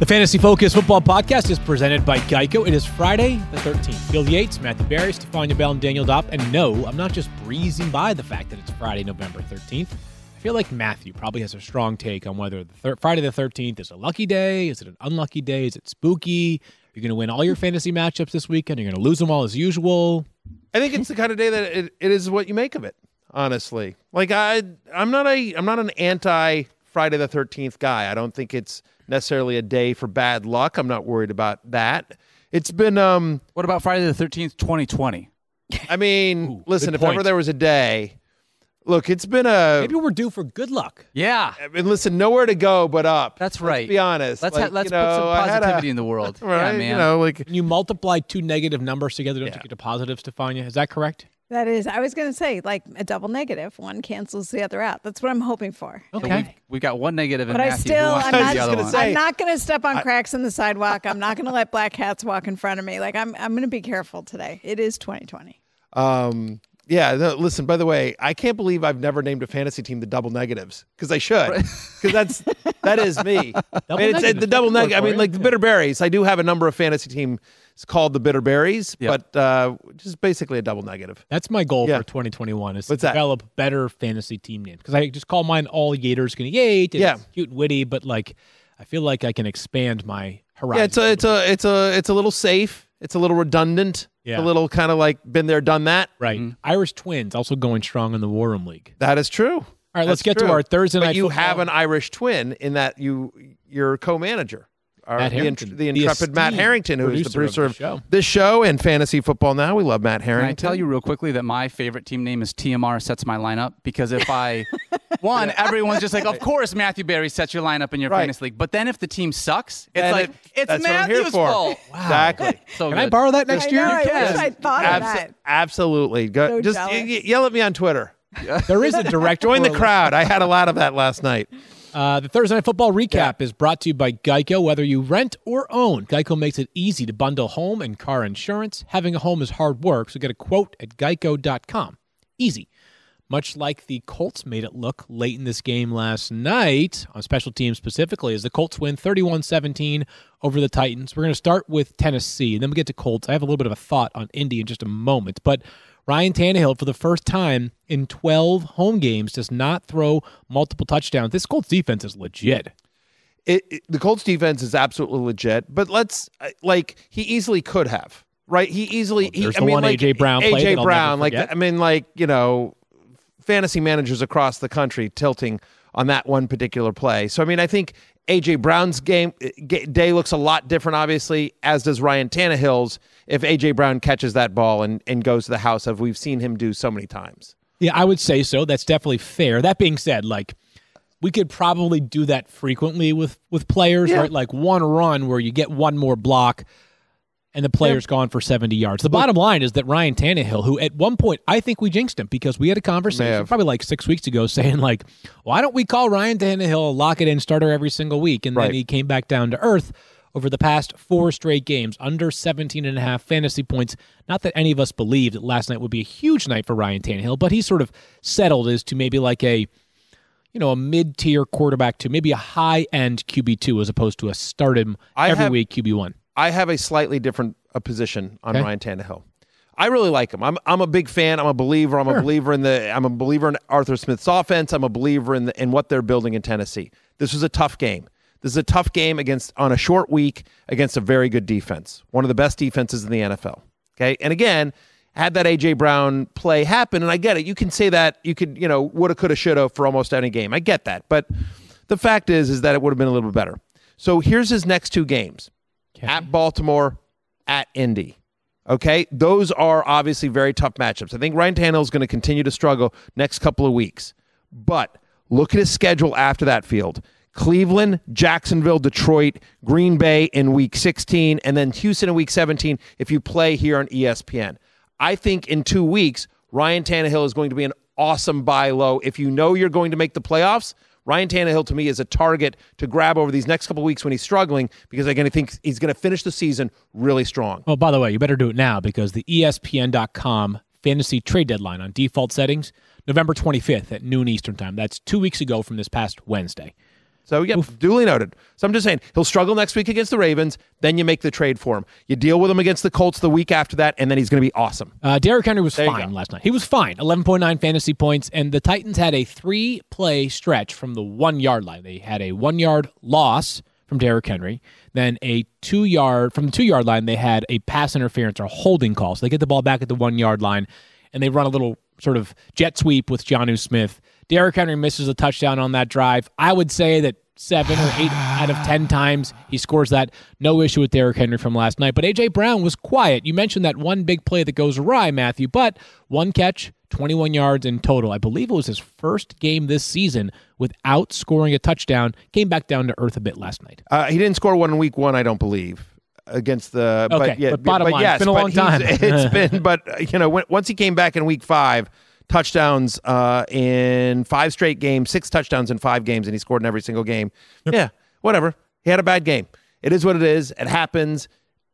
Fantasy Focus Football Podcast is presented by Geico. It is Friday the 13th. Bill Yates, Matthew Berry, Stefania Bell, and Daniel Dopp. And no, I'm not just breezing by the fact that it's Friday, November 13th. I feel like Matthew probably has a strong take on whether Friday the 13th is a lucky day. Is it an unlucky day? Is it spooky? You're going to win all your fantasy matchups this weekend. You're going to lose them all as usual. I think it's the kind of day that it is what you make of it, honestly. Like, I'm not an anti Friday the 13th guy. I don't think it's necessarily a day for bad luck. I'm not worried about that. It's been What about Friday the 13th, 2020? I mean, Ooh, listen, good if point. ever there was a day, look, it's been Maybe we're due for good luck. Yeah, I mean, listen, nowhere to go but up. that's right. Let's be honest. Let's Like, let's you put know, some I had positivity in the world. right? Yeah, man. You know, like When you multiply two negative numbers together, don't you get a positive, Stefania? Is that correct? That is, I was going to say, like a double negative. One cancels the other out. That's what I'm hoping for. Okay. We got one negative in But I Matthew. still, Who wants I'm to do not, the other gonna one? say- I'm not going to step on cracks in the sidewalk. I'm not going to let black cats walk in front of me. Like I'm going to be careful today. It is 2020. yeah, no, listen, by the way, I can't believe I've never named a fantasy team the double negatives because I should. Because that is me. I mean, it's negatives, the double that could work negative. I for mean, you. like the Bitter Berries. I do have a number of fantasy teams called the Bitter Berries, Yep. but just basically a double negative. That's my goal Yeah. for 2021 is What's to that? develop better fantasy team names. Because I just call mine all Yaters going to Yate. And Yeah. It's cute and witty, but like I feel like I can expand my horizon. Yeah, it's a little safe. It's a little redundant. Yeah. It's a little kind of like been there, done that. right. Irish Twins also going strong in the War Room League. That is true. All right, let's get to our Thursday But night you football. have an Irish twin in that you're co-manager. Matt Harrington, the intrepid Matt esteemed Harrington, who is the producer of the show. this show and Fantasy Football Now. We love Matt Can Harrington. I tell you real quickly that my favorite team name is TMR Sets My Lineup? Because if I, everyone's just like, of course Matthew Berry sets your lineup in your Right. fantasy league. But then if the team sucks, it's And like, it's that's what I'm here Matthew's for. fault. Exactly. So Can I good. borrow that next I year? know. I can. wish I thought of that. Absolutely. Go, So just jealous. yell at me on Twitter. There is a direct Join the correlation. crowd. I had a lot of that last night. The Thursday Night Football recap is brought to you by Geico. Whether you rent or own, Geico makes it easy to bundle home and car insurance. Having a home is hard work, so get a quote at geico.com. Easy. Much like the Colts made it look late in this game last night, on special teams specifically, as the Colts win 31-17 over the Titans. We're going to start with Tennessee, and then we get to Colts. I have a little bit of a thought on Indy in just a moment, but Ryan Tannehill, for the first time in 12 home games, does not throw multiple touchdowns. This Colts defense is legit. The Colts defense is absolutely legit, but he easily could have, right? He easily. There's the one A.J. Brown play that I'll A.J. never Brown, forget. fantasy managers across the country tilting on that one particular play. So, I mean, I think A.J. Brown's day looks a lot different, obviously, as does Ryan Tannehill's if A.J. Brown catches that ball and goes to the house, as we've seen him do so many times. Yeah, I would say so. That's definitely fair. That being said, we could probably do that frequently with players, right? Like one run where you get one more block and the player's gone for 70 yards. The bottom line is that Ryan Tannehill, who at one point I think we jinxed him because we had a conversation probably like 6 weeks ago saying why don't we call Ryan Tannehill a lock-it-in starter every single week? And then he came back down to earth over the past 4 straight games, under 17.5 fantasy points. Not that any of us believed that last night would be a huge night for Ryan Tannehill, but he sort of settled as to maybe like a mid-tier quarterback to maybe a high-end QB2 as opposed to a start him every week QB1. I have a slightly different position on Ryan Tannehill. I really like him. I'm a big fan. I'm a believer. I'm a believer in Arthur Smith's offense. I'm a believer in what they're building in Tennessee. This was a tough game. This is a tough game on a short week against a very good defense, one of the best defenses in the NFL. Okay, and again, had that A.J. Brown play happen, and I get it. You can say that you could, woulda, coulda, shoulda for almost any game. I get that, but the fact is that it would have been a little bit better. So here's his next 2 games: at Baltimore, at Indy. Okay, those are obviously very tough matchups. I think Ryan Tannehill is going to continue to struggle next couple of weeks, but look at his schedule after that field. Cleveland, Jacksonville, Detroit, Green Bay in Week 16, and then Houston in Week 17 if you play here on ESPN. I think in 2 weeks, Ryan Tannehill is going to be an awesome buy low. If you know you're going to make the playoffs, Ryan Tannehill to me is a target to grab over these next couple of weeks when he's struggling because I think he's going to finish the season really strong. Well, by the way, you better do it now because the ESPN.com fantasy trade deadline on default settings, November 25th at noon Eastern time. That's 2 weeks ago from this past Wednesday. So, yeah, duly noted. So I'm just saying, he'll struggle next week against the Ravens, then you make the trade for him. You deal with him against the Colts the week after that, and then he's going to be awesome. Derrick Henry was fine last night. He was fine, 11.9 fantasy points, and the Titans had a 3-play stretch from the 1-yard line. They had a 1-yard loss from Derrick Henry, then a 2-yard, from the 2-yard line, they had a pass interference or holding call. So they get the ball back at the 1-yard line, and they run a little sort of jet sweep with Jonnu Smith. Derrick Henry misses a touchdown on that drive. I would say that 7 or 8 out of 10 times he scores that. No issue with Derrick Henry from last night. But A.J. Brown was quiet. You mentioned that one big play that goes awry, Matthew, but 1 catch, 21 yards in total. I believe it was his first game this season without scoring a touchdown. Came back down to earth a bit last night. He didn't score one in week 1, I don't believe. Against the but bottom line, it's been a long time. It's been, but once he came back in week 5, touchdowns in 5 straight games, 6 touchdowns in 5 games, and he scored in every single game. Yeah, whatever. He had a bad game. It is what it is. It happens.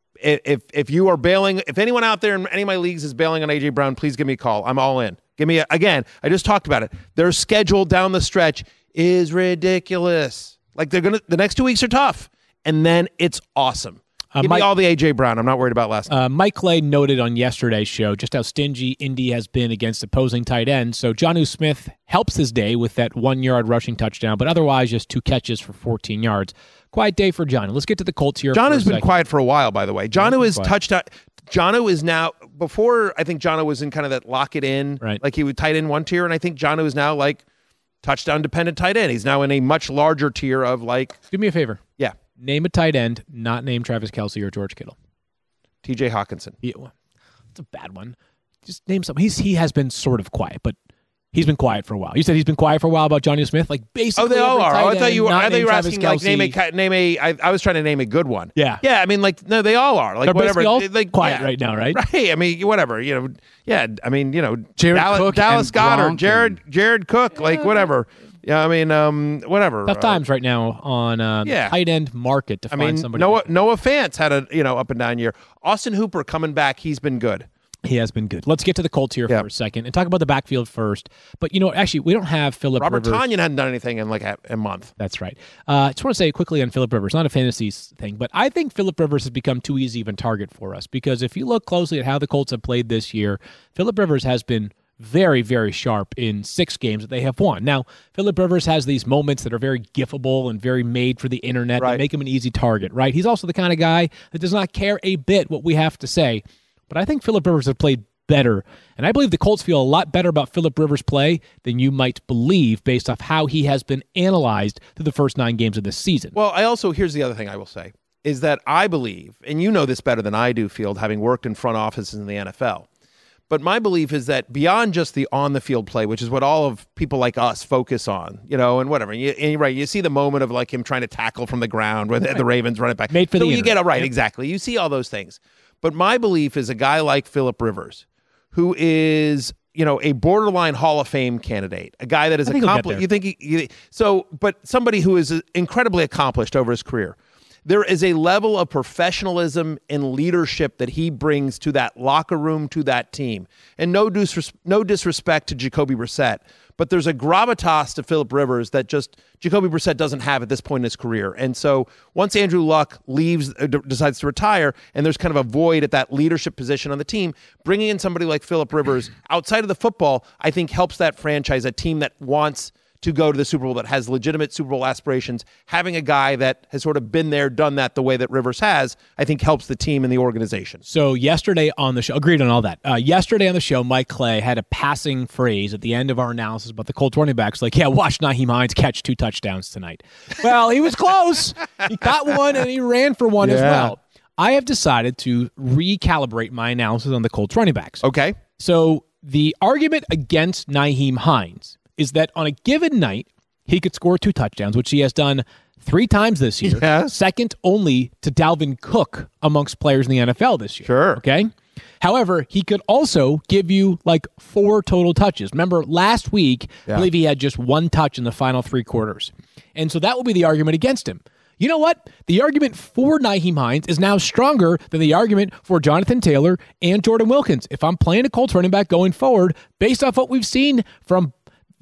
If you are bailing, if anyone out there in any of my leagues is bailing on A.J. Brown, please give me a call. I'm all in. Give me again. I just talked about it. Their schedule down the stretch is ridiculous. Like the next 2 weeks are tough, and then it's awesome. Give me all the A.J. Brown. I'm not worried about last night. Mike Clay noted on yesterday's show just how stingy Indy has been against opposing tight ends. So Jonnu Smith helps his day with that 1-yard rushing touchdown, but otherwise just 2 catches for 14 yards. Quiet day for Jonnu. Let's get to the Colts here. Jonnu's been quiet for a while, by the way. Jonnu is touchdown. Jonnu is now, before I think Jonnu was in kind of that lock it in, right, like he would tight end 1 tier, and I think Jonnu is now like touchdown dependent tight end. He's now in a much larger tier of like. Do me a favor. Yeah. Name a tight end, not name Travis Kelce or George Kittle. T.J. Hawkinson. Yeah, well, that's a bad one. Just name something. He has been sort of quiet, but he's been quiet for a while. You said he's been quiet for a while about Jonnu Smith? Like basically. Oh, they all are. I thought you were asking like name a. I was trying to name a good one. Yeah. Yeah. I mean, like no, they all are. Like they're whatever. All like quiet right now, right? Right. I mean, whatever. Yeah. I mean, Jared Dallas Cook Goedert, Jared Cook, like whatever. Yeah, I mean, whatever. Tough times right now on tight end market to find somebody. Noah Fant had a up and down year. Austin Hooper coming back, he's been good. He has been good. Let's get to the Colts here for a second and talk about the backfield first. But actually, we don't have Phillip Rivers. Robert Tonyan hadn't done anything in like a month. That's right. I just want to say quickly on Phillip Rivers, not a fantasy thing, but I think Phillip Rivers has become too easy of a target for us because if you look closely at how the Colts have played this year, Phillip Rivers has been very, very sharp in 6 games that they have won. Now, Phillip Rivers has these moments that are very gifable and very made for the internet that make him an easy target, right? He's also the kind of guy that does not care a bit what we have to say. But I think Phillip Rivers has played better, and I believe the Colts feel a lot better about Phillip Rivers' play than you might believe based off how he has been analyzed through the first 9 games of this season. Well, here's the other thing I will say, is that I believe, and you know this better than I do, Field, having worked in front offices in the NFL, but my belief is that beyond just the on-the-field play, which is what all of people like us focus on, and whatever. You see the moment of like him trying to tackle from the ground when the Ravens run it back. Made for the you get it right, exactly. You see all those things. But my belief is a guy like Phillip Rivers, who is a borderline Hall of Fame candidate, a guy that is accomplished. You think but somebody who is incredibly accomplished over his career. There is a level of professionalism and leadership that he brings to that locker room, to that team. And no disrespect to Jacoby Brissett, but there's a gravitas to Phillip Rivers that just Jacoby Brissett doesn't have at this point in his career. And so once Andrew Luck decides to retire, and there's kind of a void at that leadership position on the team, bringing in somebody like Phillip Rivers outside of the football, I think helps that franchise, a team that wants to go to the Super Bowl, that has legitimate Super Bowl aspirations. Having a guy that has sort of been there, done that the way that Rivers has, I think helps the team and the organization. So yesterday on the show, agreed on all that. Yesterday on the show, Mike Clay had a passing phrase at the end of our analysis about the Colts running backs, like, watch Nyheim Hines catch 2 touchdowns tonight. Well, he was close. He caught one and he ran for one as well. I have decided to recalibrate my analysis on the Colts running backs. Okay. So the argument against Nyheim Hines is that on a given night, he could score 2 touchdowns, which he has done 3 times this year. Yes. Second only to Dalvin Cook amongst players in the NFL this year. Sure. Okay? However, he could also give you like 4 total touches. Remember, last week, I believe he had just 1 touch in the final 3 quarters. And so that will be the argument against him. You know what? The argument for Nyheim Hines is now stronger than the argument for Jonathan Taylor and Jordan Wilkins. If I'm playing a Colts running back going forward, based off what we've seen from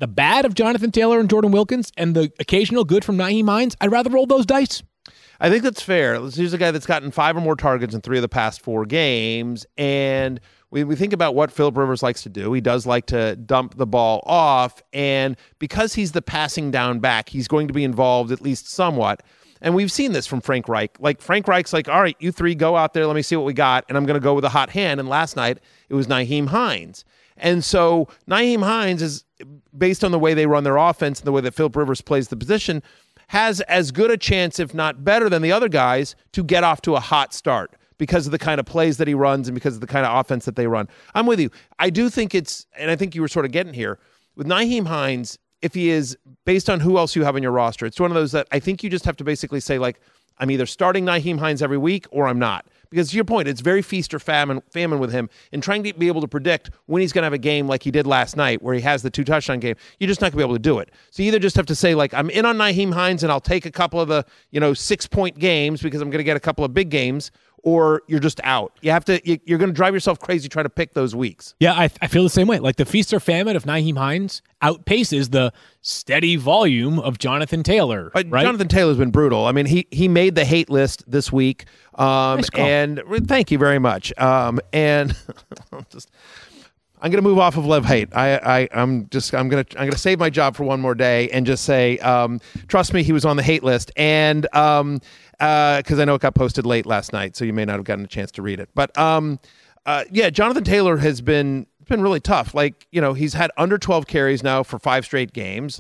the bad of Jonathan Taylor and Jordan Wilkins and the occasional good from Nyheim Hines, I'd rather roll those dice. I think that's fair. Here's a guy that's gotten 5 or more targets in 3 of the past 4 games. And we think about what Philip Rivers likes to do. He does like to dump the ball off. And because he's the passing down back, he's going to be involved at least somewhat. And we've seen this from Frank Reich. Like, Frank Reich's like, all right, you 3 go out there. Let me see what we got. And I'm going to go with a hot hand. And last night, it was Nyheim Hines. And so Nyheim Hines is, based on the way they run their offense and the way that Philip Rivers plays the position, has as good a chance, if not better than the other guys, to get off to a hot start because of the kind of plays that he runs and because of the kind of offense that they run. I'm with you. I do think it's, and I think you were sort of getting here, with Nyheim Hines, if he is, based on who else you have on your roster, it's one of those that I think you just have to basically say, like, I'm either starting Nyheim Hines every week or I'm not. Because to your point, it's very feast or famine with him, and trying to be able to predict when he's going to have a game like he did last night where he has the 2 touchdown game, you're just not going to be able to do it. So you either just have to say, like, I'm in on Nyheim Hines and I'll take a couple of the 6-point games because I'm going to get a couple of big games, or you're just out. You're going to drive yourself crazy trying to pick those weeks. Yeah, I feel the same way. Like, the feast or famine of Nyheim Hines outpaces the steady volume of Jonathan Taylor. Right? Jonathan Taylor's been brutal. I mean, he made the hate list this week. Nice call. And thank you very much. And I'm going to move off of love hate. I'm going to save my job for one more day and just say, trust me, he was on the hate list. And because I know it got posted late last night, so you may not have gotten a chance to read it. But yeah, Jonathan Taylor has been really tough. Like, he's had under 12 carries now for 5 straight games.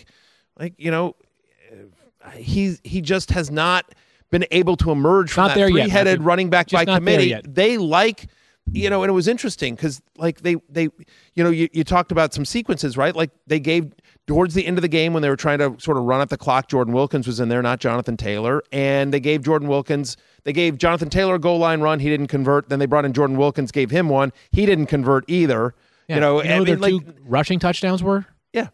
He just has not been able to emerge from that 3-headed running back by committee. They like, and it was interesting because, like, they you talked about some sequences, right? Like, they gave, towards the end of the game when they were trying to sort of run up the clock, Jordan Wilkins was in there, not Jonathan Taylor. And they gave Jonathan Taylor a goal line run. He didn't convert. Then they brought in Jordan Wilkins, gave him one. He didn't convert either. Yeah. Their 2 rushing touchdowns were? Yeah.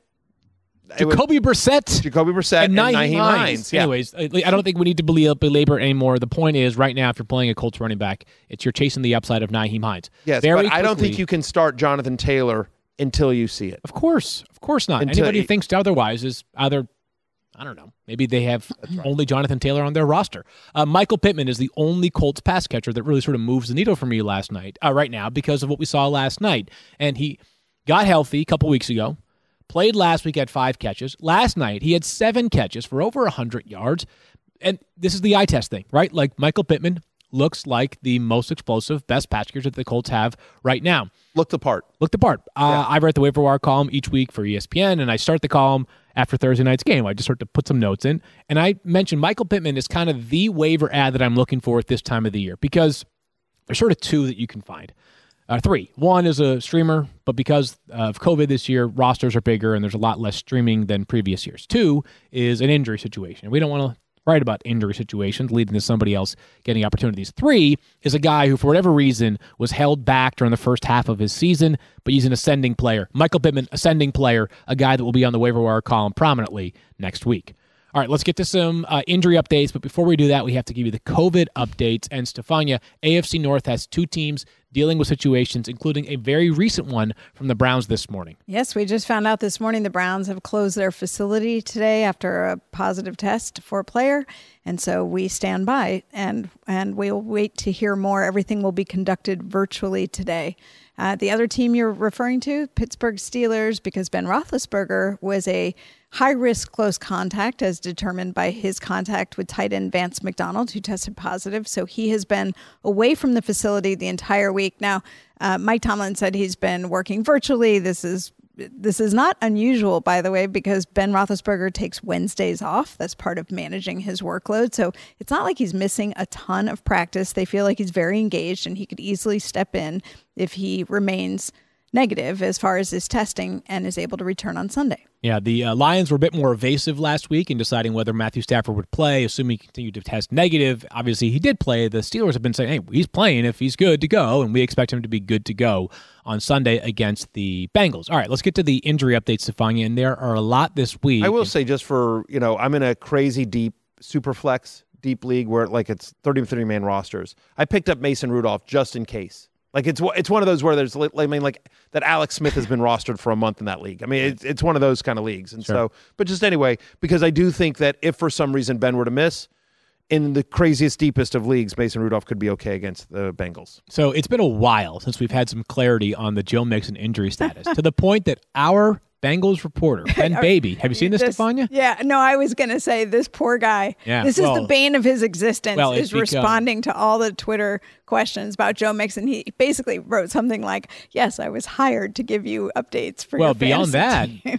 Jacoby Brissett and Nyheim Hines. Yeah. Anyways, I don't think we need to belabor it anymore. The point is, right now, if you're playing a Colts running back, you're chasing the upside of Nyheim Hines. Yes, but I don't think you can start Jonathan Taylor until you see it. Of course not. Anybody who thinks otherwise is either, I don't know, maybe they have only Jonathan Taylor on their roster. Michael Pittman is the only Colts pass catcher that really sort of moves the needle for me right now, because of what we saw last night. And he got healthy a couple weeks ago. Played last week, had 5 catches. Last night, he had 7 catches for over 100 yards. And this is the eye test thing, right? Like, Michael Pittman looks like the most explosive, best pass catcher that the Colts have right now. Looked the part. Yeah. I write the waiver wire column each week for ESPN, and I start the column after Thursday night's game. I just start to put some notes in. And I mentioned Michael Pittman is kind of the waiver ad that I'm looking for at this time of the year, because there's sort of 2 that you can find. 3. 1 is a streamer, but because of COVID this year, rosters are bigger and there's a lot less streaming than previous years. 2 is an injury situation. We don't want to write about injury situations leading to somebody else getting opportunities. 3 is a guy who, for whatever reason, was held back during the first half of his season, but he's an ascending player. Michael Pittman, ascending player, a guy that will be on the waiver wire column prominently next week. All right, let's get to some injury updates. But before we do that, we have to give you the COVID updates. And Stefania, AFC North has 2 teams dealing with situations, including a very recent one from the Browns this morning. Yes, we just found out this morning the Browns have closed their facility today after a positive test for a player. And so we stand by and we'll wait to hear more. Everything will be conducted virtually today. The other team you're referring to, Pittsburgh Steelers, because Ben Roethlisberger was a high-risk close contact as determined by his contact with tight end Vance McDonald, who tested positive. So he has been away from the facility the entire week. Now, Mike Tomlin said he's been working virtually. This is not unusual, by the way, because Ben Roethlisberger takes Wednesdays off. That's part of managing his workload. So it's not like he's missing a ton of practice. They feel like he's very engaged and he could easily step in if he remains negative as far as his testing and is able to return on Sunday. Yeah, the Lions were a bit more evasive last week in deciding whether Matthew Stafford would play, assuming he continued to test negative. Obviously, he did play. The Steelers have been saying, hey, he's playing if he's good to go, and we expect him to be good to go on Sunday against the Bengals. All right, let's get to the injury updates, Stefania, and there are a lot this week. I will say, just for, I'm in a crazy deep Superflex deep league where like it's 30-man rosters. I picked up Mason Rudolph just in case. Like it's one of those where there's, I mean, like that Alex Smith has been rostered for a month in that league. I mean, it's one of those kind of leagues. And so, but just anyway, because I do think that if for some reason Ben were to miss, in the craziest, deepest of leagues, Mason Rudolph could be okay against the Bengals. So it's been a while since we've had some clarity on the Joe Mixon injury status, to the point that our Bengals reporter, Ben Baby, have you seen this, Stefania? Yeah, no, I was going to say this poor guy. Yeah, this is the bane of his existence, is responding to all the Twitter questions about Joe Mixon. He basically wrote something like, yes, I was hired to give you updates for your beyond that, team.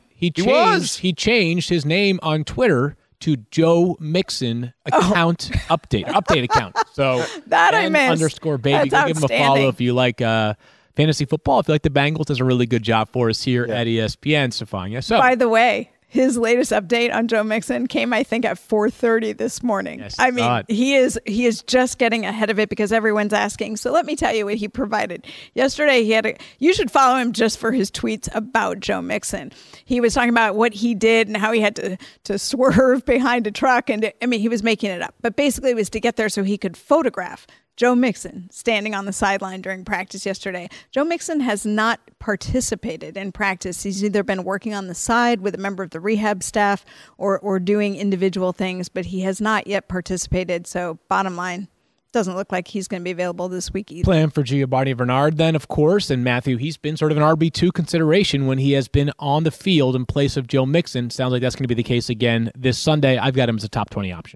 he changed his name on Twitter to Joe Mixon account update account. So that I missed. _ baby. Go give him a follow if you like fantasy football. If you like the Bengals, does a really good job for us here at ESPN, Stefania. So, by the way, his latest update on Joe Mixon came, I think, at 4:30 this morning. Yes, I mean, he is just getting ahead of it because everyone's asking. So let me tell you what he provided. Yesterday, you should follow him just for his tweets about Joe Mixon. He was talking about what he did and how he had to swerve behind a truck. And I mean, he was making it up. But basically, it was to get there so he could photograph Joe Mixon standing on the sideline during practice yesterday. Joe Mixon has not participated in practice. He's either been working on the side with a member of the rehab staff or doing individual things, but he has not yet participated. So bottom line, doesn't look like he's going to be available this week either. Plan for Giovanni Bernard then, of course, and Matthew, he's been sort of an RB2 consideration when he has been on the field in place of Joe Mixon. Sounds like that's going to be the case again this Sunday. I've got him as a top 20 option.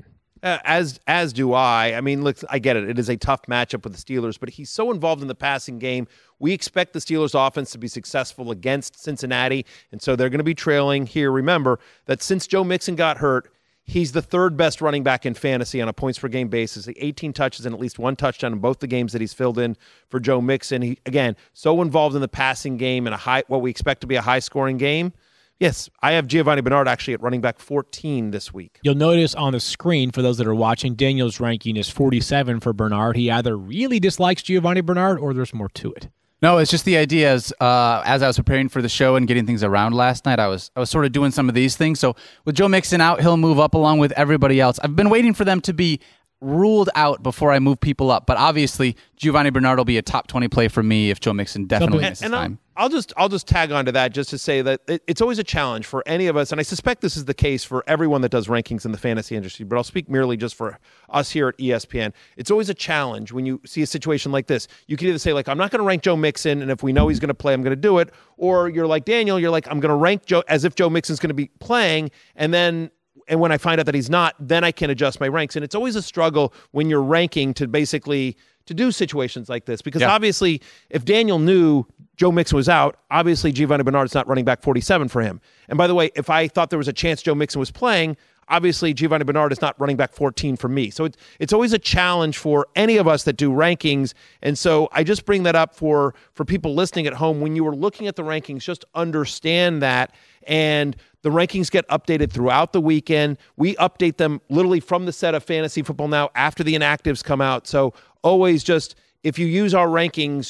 As do I. I mean, look, I get it. It is a tough matchup with the Steelers, but he's so involved in the passing game. We expect the Steelers offense to be successful against Cincinnati, and so they're going to be trailing here. Remember that since Joe Mixon got hurt, he's the third best running back in fantasy on a points per game basis. 18 touches and at least one touchdown in both the games that he's filled in for Joe Mixon. He, again, so involved in the passing game in what we expect to be a high-scoring game. Yes, I have Giovanni Bernard actually at running back 14 this week. You'll notice on the screen, for those that are watching, Daniel's ranking is 47 for Bernard. He either really dislikes Giovanni Bernard or there's more to it. No, it's just the idea as I was preparing for the show and getting things around last night, I was sort of doing some of these things. So with Joe Mixon out, he'll move up along with everybody else. I've been waiting for them to be ruled out before I move people up, but obviously Giovanni Bernard will be a top 20 play for me if Joe Mixon definitely misses time. I'll just tag on to that just to say that it's always a challenge for any of us, and I suspect this is the case for everyone that does rankings in the fantasy industry, but I'll speak merely just for us here at ESPN. It's always a challenge when you see a situation like this. You can either say, like, I'm not going to rank Joe Mixon, and if we know he's going to play, I'm going to do it, or you're like Daniel, you're like, I'm going to rank Joe as if Joe Mixon's going to be playing, and when I find out that he's not, then I can adjust my ranks. And it's always a struggle when you're ranking to do situations like this. Because obviously, if Daniel knew Joe Mixon was out, obviously Giovanni Bernard's not running back 47 for him. And by the way, if I thought there was a chance Joe Mixon was playing, obviously Giovanni Bernard is not running back 14 for me. So it's always a challenge for any of us that do rankings. And so I just bring that up for people listening at home. When you are looking at the rankings, just understand that. And the rankings get updated throughout the weekend. We update them literally from the set of Fantasy Football Now after the inactives come out. So always just, if you use our rankings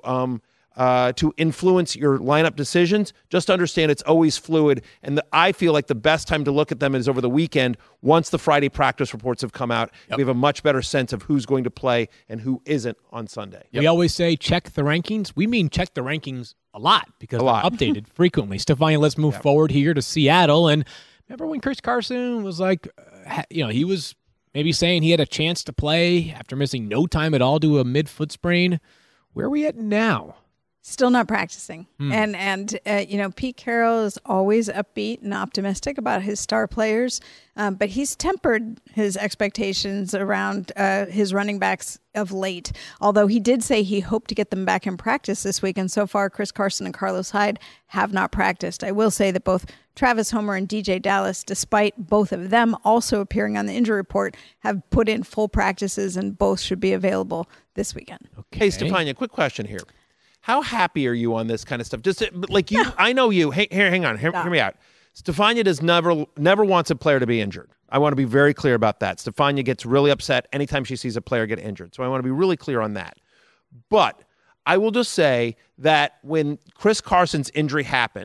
to influence your lineup decisions, just understand it's always fluid. And I feel like the best time to look at them is over the weekend. Once the Friday practice reports have come out, we have a much better sense of who's going to play and who isn't on Sunday. We always say check the rankings. We mean check the rankings a lot because they're updated frequently. Stefania, let's move forward here to Seattle. And remember when Chris Carson was like, he was maybe saying he had a chance to play after missing no time at all due to a mid-foot sprain. Where are we at now? Still not practicing. And Pete Carroll is always upbeat and optimistic about his star players, but he's tempered his expectations around his running backs of late, although he did say he hoped to get them back in practice this week, and so far Chris Carson and Carlos Hyde have not practiced. I will say that both Travis Homer and DJ Dallas, despite both of them also appearing on the injury report, have put in full practices, and both should be available this weekend. Okay. Hey, Stefania, quick question here. How happy are you on this kind of stuff? Just like you, I know you. Hey, hang on. Hear me out. Stefania does never wants a player to be injured. I want to be very clear about that. Stefania gets really upset anytime she sees a player get injured. So I want to be really clear on that. But I will just say that when Chris Carson's injury happened,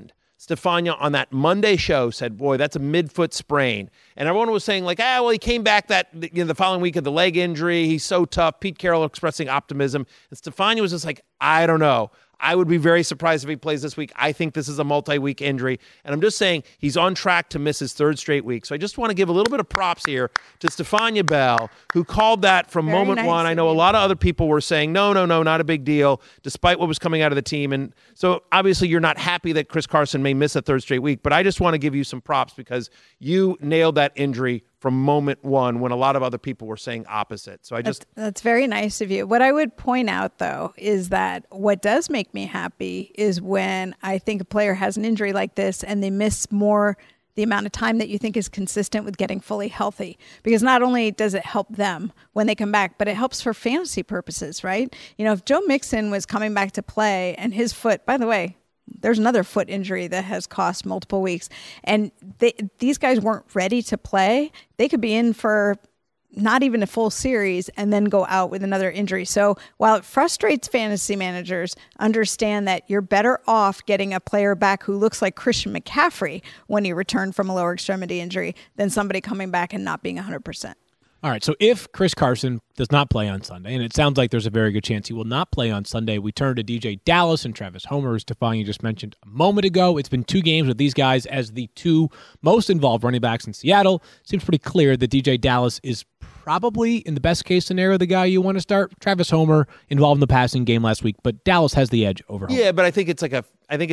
Stefania on that Monday show said, boy, that's a midfoot sprain. And everyone was saying like, well, he came back the following week of the leg injury. He's so tough. Pete Carroll expressing optimism. And Stefania was just like, I don't know. I would be very surprised if he plays this week. I think this is a multi-week injury. And I'm just saying he's on track to miss his third straight week. So I just want to give a little bit of props here to Stefania Bell, who called that from Very moment nice one. I know a lot of other people were saying, no, not a big deal, despite what was coming out of the team. And so obviously you're not happy that Chris Carson may miss a third straight week, but I just want to give you some props because you nailed that injury from moment one when a lot of other people were saying opposite. So that's very nice of you. What I would point out, though, is that what does make me happy is when I think a player has an injury like this and they miss more the amount of time that you think is consistent with getting fully healthy. Because not only does it help them when they come back, but it helps for fantasy purposes, right? You know, if Joe Mixon was coming back to play and his foot, by the way, there's another foot injury that has cost multiple weeks. And these guys weren't ready to play. They could be in for not even a full series and then go out with another injury. So while it frustrates fantasy managers, understand that you're better off getting a player back who looks like Christian McCaffrey when he returned from a lower extremity injury than somebody coming back and not being 100%. All right, so if Chris Carson does not play on Sunday, and it sounds like there's a very good chance he will not play on Sunday, we turn to DJ Dallas and Travis Homer, as Stefania just mentioned a moment ago. It's been 2 games with these guys as the 2 most involved running backs in Seattle. Seems pretty clear that DJ Dallas is probably, in the best-case scenario, the guy you want to start. Travis Homer involved in the passing game last week, but Dallas has the edge over Homer. Yeah, but I think it's a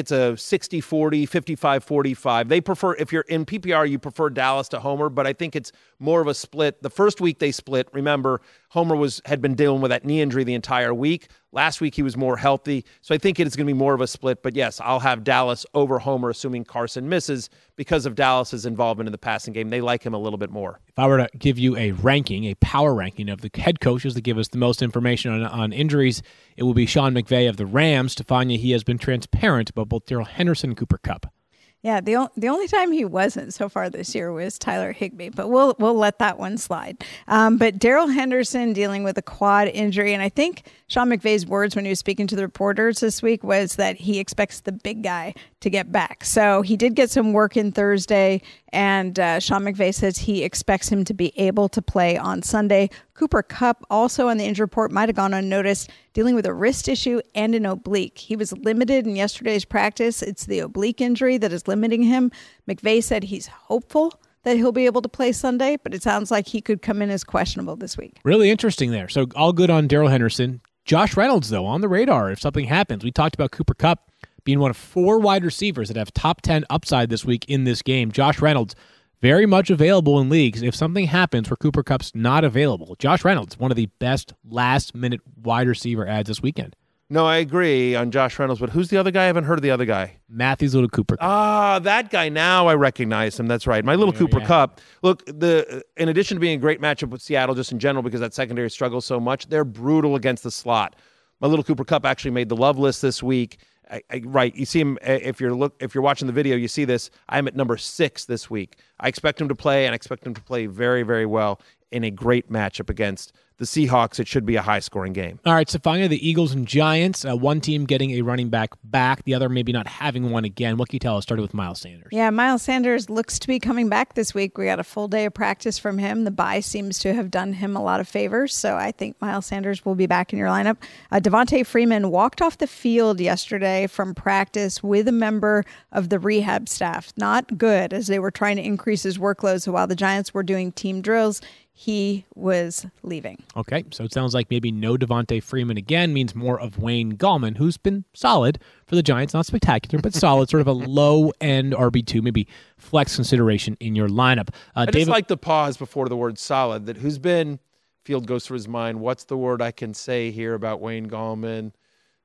60-40, 55-45. They prefer, if you're in PPR, you prefer Dallas to Homer, but I think it's more of a split. The first week they split, remember, Homer had been dealing with that knee injury the entire week. Last week he was more healthy, so I think it's going to be more of a split. But yes, I'll have Dallas over Homer, assuming Carson misses, because of Dallas's involvement in the passing game. They like him a little bit more. If I were to give you a ranking, a power ranking of the head coaches that give us the most information on injuries, it will be Sean McVay of the Rams. Stefania, he has been transparent about both Darrell Henderson and Cooper Kupp. Yeah, the only time he wasn't so far this year was Tyler Higbee, but we'll let that one slide. But Darrell Henderson dealing with a quad injury, and I think Sean McVay's words when he was speaking to the reporters this week was that he expects the big guy to get back. So he did get some work in Thursday, and Sean McVay says he expects him to be able to play on Sunday. Cooper Kupp, also on the injury report, might have gone unnoticed, dealing with a wrist issue and an oblique. He was limited in yesterday's practice. It's the oblique injury that is limiting him. McVay said he's hopeful that he'll be able to play Sunday, but it sounds like he could come in as questionable this week. Really interesting there. So all good on Darrell Henderson. Josh Reynolds, though, on the radar if something happens. We talked about Cooper Kupp being one of 4 wide receivers that have top 10 upside this week in this game. Josh Reynolds, very much available in leagues if something happens where Cooper Kupp's not available. Josh Reynolds, one of the best last-minute wide receiver adds this weekend. No, I agree on Josh Reynolds, but who's the other guy? I haven't heard of the other guy. Matthew's little Cooper Kupp. Ah, that guy. Now I recognize him. That's right. My little Cooper Kupp. Look, in addition to being a great matchup with Seattle just in general because that secondary struggles so much, they're brutal against the slot. My little Cooper Kupp actually made the love list this week. Right, you see him if you're watching the video, you see this. I'm at number 6 this week. I expect him to play, and I expect him to play very, very well in a great matchup against the Seahawks. It should be a high-scoring game. All right, Stefania, the Eagles and Giants, one team getting a running back, the other maybe not having one again. What can you tell us? Started with Miles Sanders. Yeah, Miles Sanders looks to be coming back this week. We got a full day of practice from him. The bye seems to have done him a lot of favors, so I think Miles Sanders will be back in your lineup. Devontae Freeman walked off the field yesterday from practice with a member of the rehab staff. Not good, as they were trying to increase his workload, so while the Giants were doing team drills, he was leaving. Okay, so it sounds like maybe no Devontae Freeman again means more of Wayne Gallman, who's been solid for the Giants. Not spectacular, but solid, sort of a low-end RB2, maybe flex consideration in your lineup. I just like the pause before the word solid, that who's been, Field goes through his mind, what's the word I can say here about Wayne Gallman?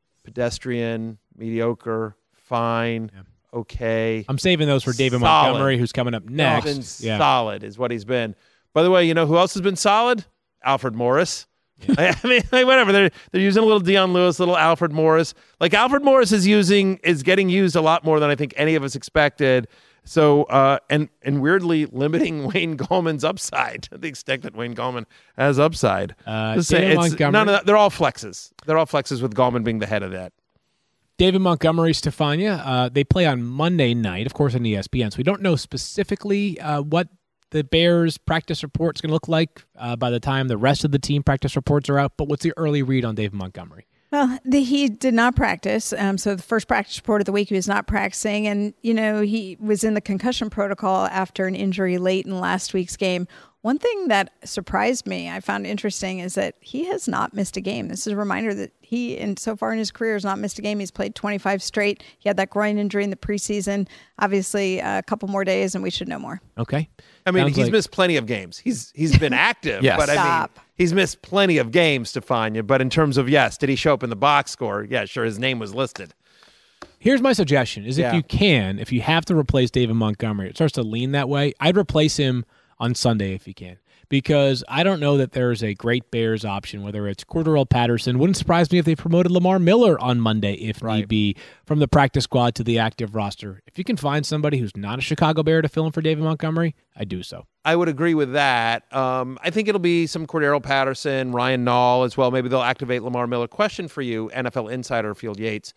Pedestrian, mediocre, fine, okay. I'm saving those for David Montgomery, who's coming up next. Solid is what he's been. By the way, you know who else has been solid? Alfred Morris. Yeah. I mean, whatever. They're using a little Dion Lewis, little Alfred Morris. Like Alfred Morris is getting used a lot more than I think any of us expected. So and weirdly limiting Wayne Gallman's upside to the extent that Wayne Gallman has upside. Montgomery. They're all flexes. They're all flexes with Gallman being the head of that. David Montgomery, Stefania, they play on Monday night, of course, on ESPN. So we don't know specifically what the Bears practice report is going to look like by the time the rest of the team practice reports are out. But what's the early read on David Montgomery? Well, he did not practice. So the first practice report of the week, he was not practicing. And, he was in the concussion protocol after an injury late in last week's game. One thing that surprised me, I found interesting, is that he has not missed a game. This is a reminder that so far in his career, has not missed a game. He's played 25 straight. He had that groin injury in the preseason. Obviously, a couple more days, and we should know more. Okay. I mean, he's missed plenty of games. He's been active, Yes. but I mean, he's missed plenty of games, Stefania. But in terms of, yes, did he show up in the box score? Yeah, sure, his name was listed. Here's my suggestion, is if you have to replace David Montgomery, it starts to lean that way, I'd replace him on Sunday if you can. Because I don't know that there's a great Bears option, whether it's Cordarrelle Patterson. Wouldn't surprise me if they promoted Lamar Miller on Monday, if need be, from the practice squad to the active roster. If you can find somebody who's not a Chicago Bear to fill in for David Montgomery, I do so. I would agree with that. I think it'll be some Cordarrelle Patterson, Ryan Nall as well. Maybe they'll activate Lamar Miller. Question for you, NFL insider Field Yates.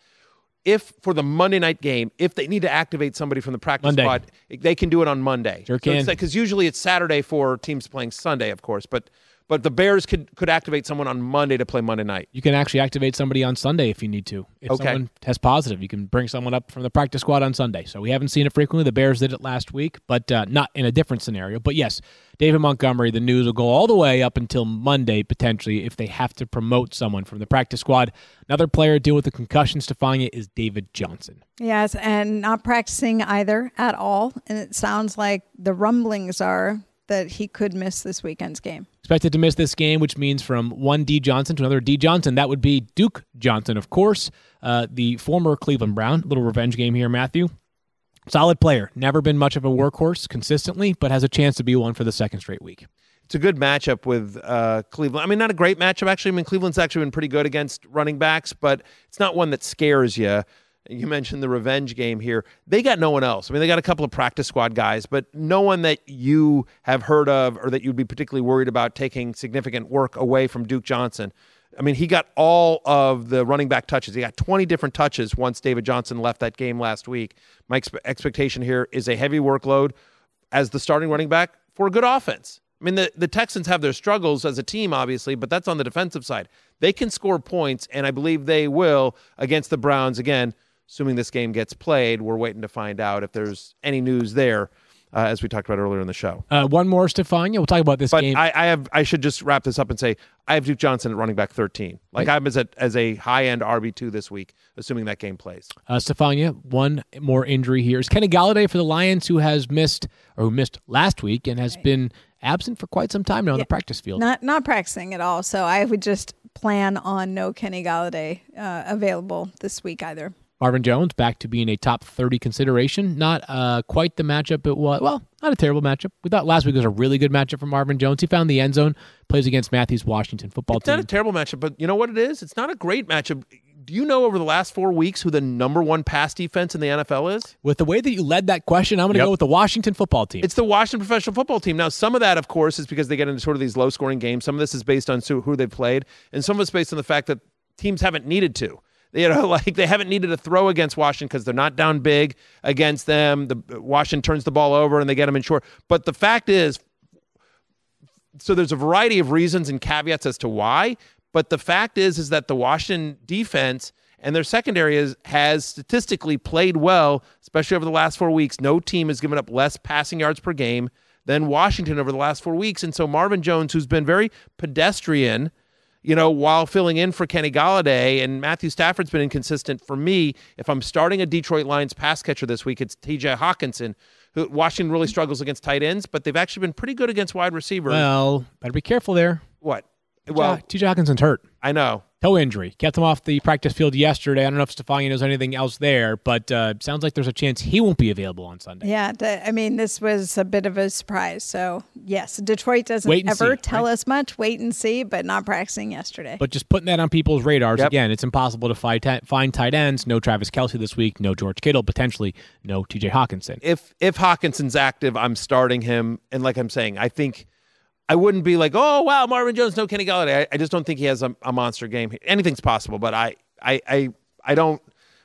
If for the Monday night game, if they need to activate somebody from the practice squad, they can do it on Monday. Sure can. Because usually it's Saturday for teams playing Sunday, of course. But the Bears could activate someone on Monday to play Monday night. You can actually activate somebody on Sunday if you need to. If someone tests positive, you can bring someone up from the practice squad on Sunday. So we haven't seen it frequently. The Bears did it last week, but not in a different scenario. But yes, David Montgomery, the news will go all the way up until Monday, potentially, if they have to promote someone from the practice squad. Another player dealing with the concussion, Stefania, is David Johnson. Yes, and not practicing either at all. And it sounds like the rumblings are that he could miss this weekend's game. Expected to miss this game, which means from one D. Johnson to another D. Johnson. That would be Duke Johnson, of course, the former Cleveland Brown. Little revenge game here, Matthew. Solid player. Never been much of a workhorse consistently, but has a chance to be one for the second straight week. It's a good matchup with Cleveland. I mean, not a great matchup, actually. I mean, Cleveland's actually been pretty good against running backs, but it's not one that scares you. You mentioned the revenge game here. They got no one else. I mean, they got a couple of practice squad guys, but no one that you have heard of or that you'd be particularly worried about taking significant work away from Duke Johnson. I mean, he got all of the running back touches. He got 20 different touches once David Johnson left that game last week. My expectation here is a heavy workload as the starting running back for a good offense. I mean, the Texans have their struggles as a team, obviously, but that's on the defensive side. They can score points, and I believe they will against the Browns. Again, assuming this game gets played, we're waiting to find out if there's any news there, as we talked about earlier in the show. One more, Stefania. We'll talk about this game. I should just wrap this up and say I have Duke Johnson at running back 13. Like I was as a high-end RB2 this week, assuming that game plays. Stefania, one more injury here. Is Kenny Golladay for the Lions, who missed last week and has been absent for quite some time now on the practice field. Not practicing at all. So I would just plan on no Kenny Golladay available this week either. Marvin Jones back to being a top 30 consideration. Not quite the matchup it was. Well, not a terrible matchup. We thought last week was a really good matchup for Marvin Jones. He found the end zone, plays against Matthews' Washington football team. It's not a terrible matchup, but you know what it is? It's not a great matchup. Do you know over the last 4 weeks who the number one pass defense in the NFL is? With the way that you led that question, I'm going to go with the Washington football team. It's the Washington professional football team. Now, some of that, of course, is because they get into sort of these low-scoring games. Some of this is based on who they've played, and some of it's based on the fact that teams haven't needed to. You know, like they haven't needed to throw against Washington because they're not down big against them. Washington turns the ball over and they get them in short. But the fact is, so there's a variety of reasons and caveats as to why. But the fact is that the Washington defense and their secondary has statistically played well, especially over the last 4 weeks. No team has given up less passing yards per game than Washington over the last 4 weeks. And so Marvin Jones, who's been very pedestrian, you know, while filling in for Kenny Golladay, and Matthew Stafford's been inconsistent for me. If I'm starting a Detroit Lions pass catcher this week, it's TJ Hawkinson, who Washington really struggles against tight ends, but they've actually been pretty good against wide receivers. Well, better be careful there. What? Well, TJ Hawkinson's hurt. I know. Toe injury. Kept him off the practice field yesterday. I don't know if Stefania knows anything else there, but sounds like there's a chance he won't be available on Sunday. Yeah, I mean, this was a bit of a surprise. So, yes, Detroit doesn't ever tell us much. Wait and see, but not practicing yesterday. But just putting that on people's radars. Yep. Again, it's impossible to find tight ends. No Travis Kelce this week. No George Kittle. Potentially no TJ Hawkinson. If Hawkinson's active, I'm starting him. And like I'm saying, I think I wouldn't be like, oh, wow, Marvin Jones, no Kenny Golladay. I just don't think he has a monster game. Anything's possible, but I don't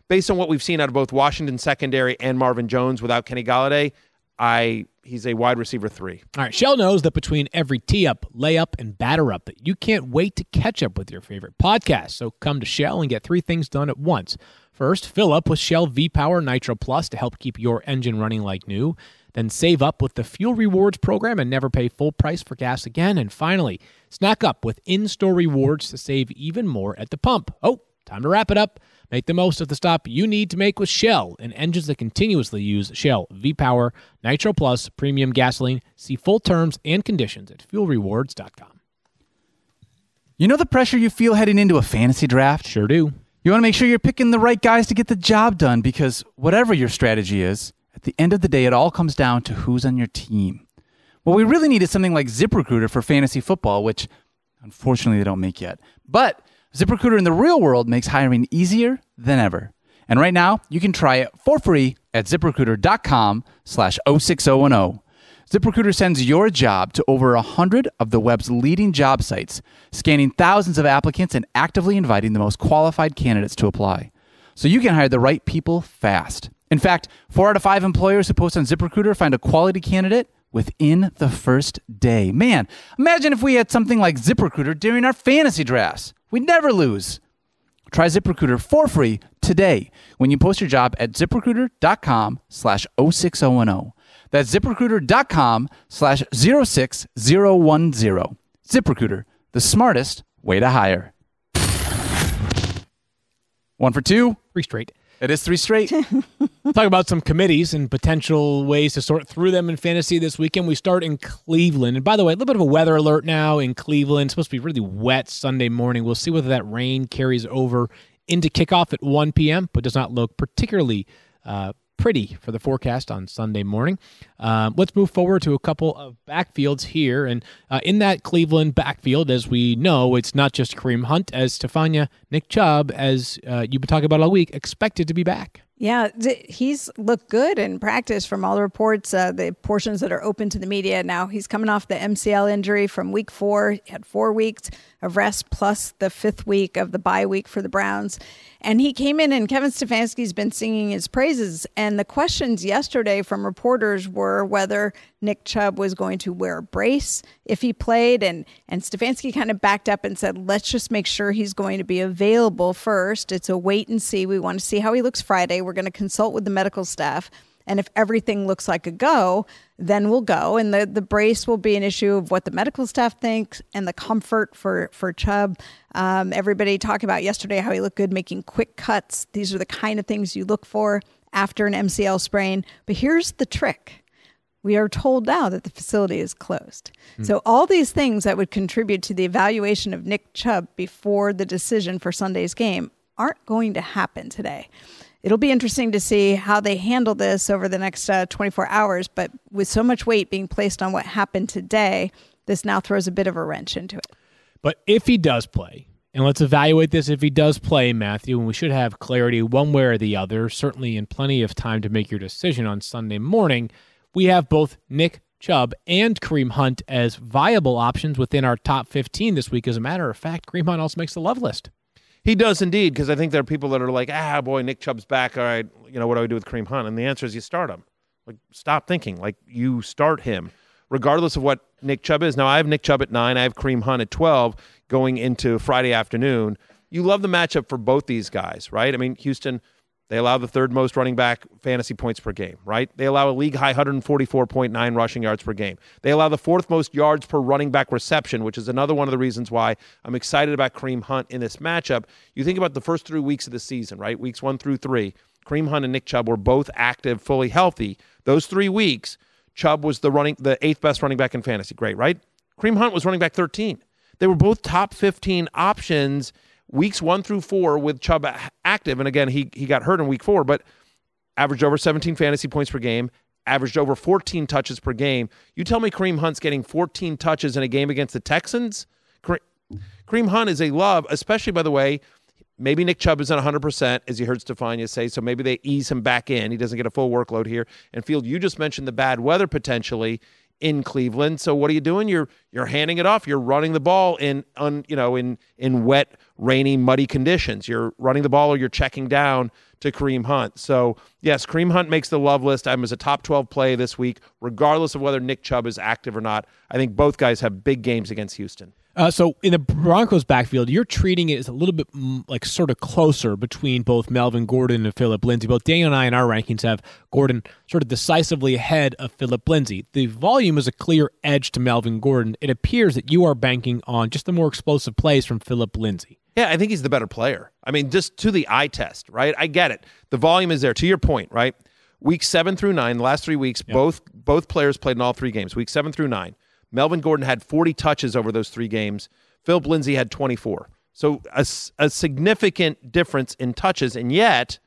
based on what we've seen out of both Washington secondary and Marvin Jones without Kenny Golladay, he's a wide receiver 3. All right, Shell knows that between every tee up, layup, and batter up, that you can't wait to catch up with your favorite podcast. So come to Shell and get 3 things done at once. First, fill up with Shell V-Power Nitro Plus to help keep your engine running like new. Then save up with the Fuel Rewards program and never pay full price for gas again. And finally, snack up with in-store rewards to save even more at the pump. Oh, time to wrap it up. Make the most of the stop you need to make with Shell and engines that continuously use Shell V-Power Nitro Plus Premium Gasoline. See full terms and conditions at fuelrewards.com. You know the pressure you feel heading into a fantasy draft? Sure do. You want to make sure you're picking the right guys to get the job done, because whatever your strategy is, at the end of the day, it all comes down to who's on your team. What we really need is something like ZipRecruiter for fantasy football, which unfortunately they don't make yet. But ZipRecruiter in the real world makes hiring easier than ever. And right now, you can try it for free at ZipRecruiter.com/06010. ZipRecruiter sends your job to over 100 of the web's leading job sites, scanning thousands of applicants and actively inviting the most qualified candidates to apply. So you can hire the right people fast. In fact, 4 out of 5 employers who post on ZipRecruiter find a quality candidate within the first day. Man, imagine if we had something like ZipRecruiter during our fantasy drafts. We'd never lose. Try ZipRecruiter for free today when you post your job at ZipRecruiter.com/06010. That's ZipRecruiter.com/06010. ZipRecruiter, the smartest way to hire. 1 for 2. 3 straight. It is 3 straight. Talk about some committees and potential ways to sort through them in fantasy this weekend. We start in Cleveland. And by the way, a little bit of a weather alert now in Cleveland. It's supposed to be really wet Sunday morning. We'll see whether that rain carries over into kickoff at 1 p.m., but does not look particularly pretty for the forecast on Sunday morning. Let's move forward to a couple of backfields here. And in that Cleveland backfield, as we know, it's not just Kareem Hunt, as Stefania, Nick Chubb, as you've been talking about all week, expected to be back. Yeah, he's looked good in practice from all the reports, the portions that are open to the media. Now, he's coming off the MCL injury from week 4. He had 4 weeks of rest plus the 5th week of the bye week for the Browns. And he came in, and Kevin Stefanski's been singing his praises. And the questions yesterday from reporters were whether Nick Chubb was going to wear a brace if he played. And Stefanski kind of backed up and said, let's just make sure he's going to be available first. It's a wait and see. We want to see how he looks Friday. We're going to consult with the medical staff. And if everything looks like a go, then we'll go. And the brace will be an issue of what the medical staff thinks and the comfort for Chubb. Everybody talked about yesterday how he looked good making quick cuts. These are the kind of things you look for after an MCL sprain. But here's the trick. We are told now that the facility is closed. So all these things that would contribute to the evaluation of Nick Chubb before the decision for Sunday's game aren't going to happen today. It'll be interesting to see how they handle this over the next 24 hours. But with so much weight being placed on what happened today, this now throws a bit of a wrench into it. But if he does play, and let's evaluate this if he does play, Matthew, and we should have clarity one way or the other, certainly in plenty of time to make your decision on Sunday morning, we have both Nick Chubb and Kareem Hunt as viable options within our top 15 this week. As a matter of fact, Kareem Hunt also makes the love list. He does indeed, because I think there are people that are like, boy, Nick Chubb's back. All right, what do I do with Kareem Hunt? And the answer is you start him. Like, stop thinking. Like, you start him, regardless of what Nick Chubb is. Now, I have Nick Chubb at 9. I have Kareem Hunt at 12 going into Friday afternoon. You love the matchup for both these guys, right? I mean, Houston, they allow the 3rd most running back fantasy points per game, right? They allow a league-high 144.9 rushing yards per game. They allow the 4th most yards per running back reception, which is another one of the reasons why I'm excited about Kareem Hunt in this matchup. You think about the first 3 weeks of the season, right? Weeks 1 through 3, Kareem Hunt and Nick Chubb were both active, fully healthy. Those 3 weeks, Chubb was the 8th best running back in fantasy. Great, right? Kareem Hunt was running back 13. They were both top 15 options weeks 1 through 4 with Chubb active. And again, he got hurt in week 4, but averaged over 17 fantasy points per game, averaged over 14 touches per game. You tell me Kareem Hunt's getting 14 touches in a game against the Texans? Kareem Hunt is a love, especially, by the way, maybe Nick Chubb isn't 100%, as you heard Stefania say, so maybe they ease him back in. He doesn't get a full workload here. And Field, you just mentioned the bad weather potentially. in Cleveland. So what are you doing? You're handing it off. You're running the ball in wet, rainy, muddy conditions. You're running the ball or you're checking down to Kareem Hunt. So, yes, Kareem Hunt makes the love list. I'm as a top 12 play this week, regardless of whether Nick Chubb is active or not. I think both guys have big games against Houston. So in the Broncos backfield, you're treating it as a little bit like sort of closer between both Melvin Gordon and Phillip Lindsay. Both Daniel and I in our rankings have Gordon sort of decisively ahead of Phillip Lindsay. The volume is a clear edge to Melvin Gordon. It appears that you are banking on just the more explosive plays from Phillip Lindsay. Yeah, I think he's the better player. I mean, just to the eye test, right? I get it. The volume is there. To your point, right? Week 7 through 9, the last 3 weeks, both players played in all 3 games. Week 7 through 9. Melvin Gordon had 40 touches over those 3 games. Phillip Lindsay had 24. So a significant difference in touches, and yet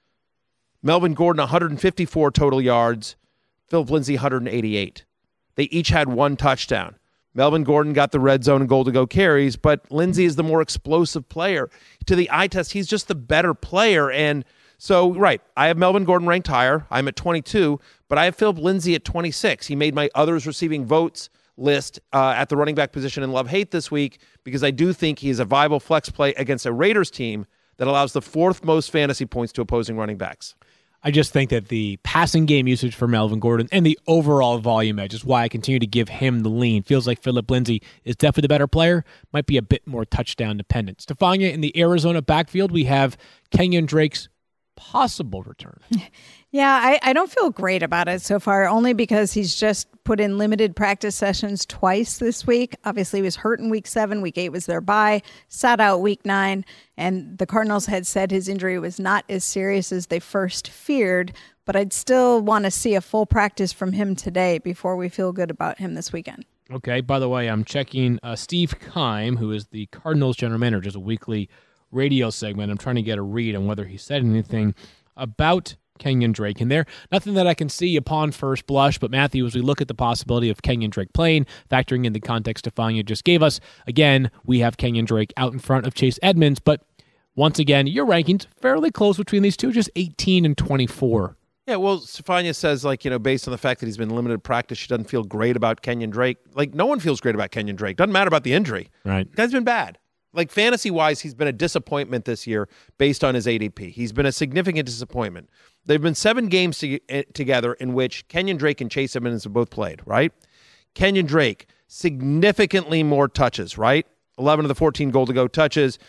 Melvin Gordon 154 total yards, Phillip Lindsay 188. They each had 1 touchdown. Melvin Gordon got the red zone and goal-to-go carries, but Lindsay is the more explosive player. To the eye test, he's just the better player. And so, right, I have Melvin Gordon ranked higher. I'm at 22, but I have Phillip Lindsay at 26. He made my others receiving votes list at the running back position in love-hate this week because I do think he is a viable flex play against a Raiders team that allows the 4th most fantasy points to opposing running backs. I just think that the passing game usage for Melvin Gordon and the overall volume edge is why I continue to give him the lean. Feels like Phillip Lindsay is definitely the better player, might be a bit more touchdown dependent. Stefania, in the Arizona backfield, we have Kenyon Drake's possible return. Yeah, I don't feel great about it so far, only because he's just put in limited practice sessions twice this week. Obviously, he was hurt in week 7. Week 8 was their bye, sat out week 9, and the Cardinals had said his injury was not as serious as they first feared, but I'd still want to see a full practice from him today before we feel good about him this weekend. Okay, by the way, I'm checking Steve Keim, who is the Cardinals general manager, just a weekly radio segment. I'm trying to get a read on whether he said anything about Kenyon Drake in there. Nothing that I can see upon first blush, but Matthew, as we look at the possibility of Kenyon Drake playing, factoring in the context Stefania just gave us, again, we have Kenyon Drake out in front of Chase Edmonds, but once again, your rankings fairly close between these two, just 18 and 24. Yeah, well, Stefania says, based on the fact that he's been limited practice, she doesn't feel great about Kenyon Drake. No one feels great about Kenyon Drake. Doesn't matter about the injury. Right. Guy's been bad. Fantasy-wise, he's been a disappointment this year based on his ADP. He's been a significant disappointment. There have been 7 games together in which Kenyon Drake and Chase Edmonds have both played, right? Kenyon Drake, significantly more touches, right? 11 of the 14 goal-to-go touches.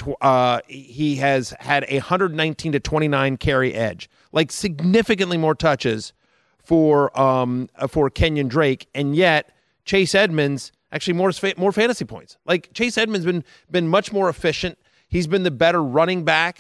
He has had a 119 to 29 carry edge. Significantly more touches for Kenyon Drake, and yet Chase Edmonds actually more fantasy points. Chase Edmonds been much more efficient. He's been the better running back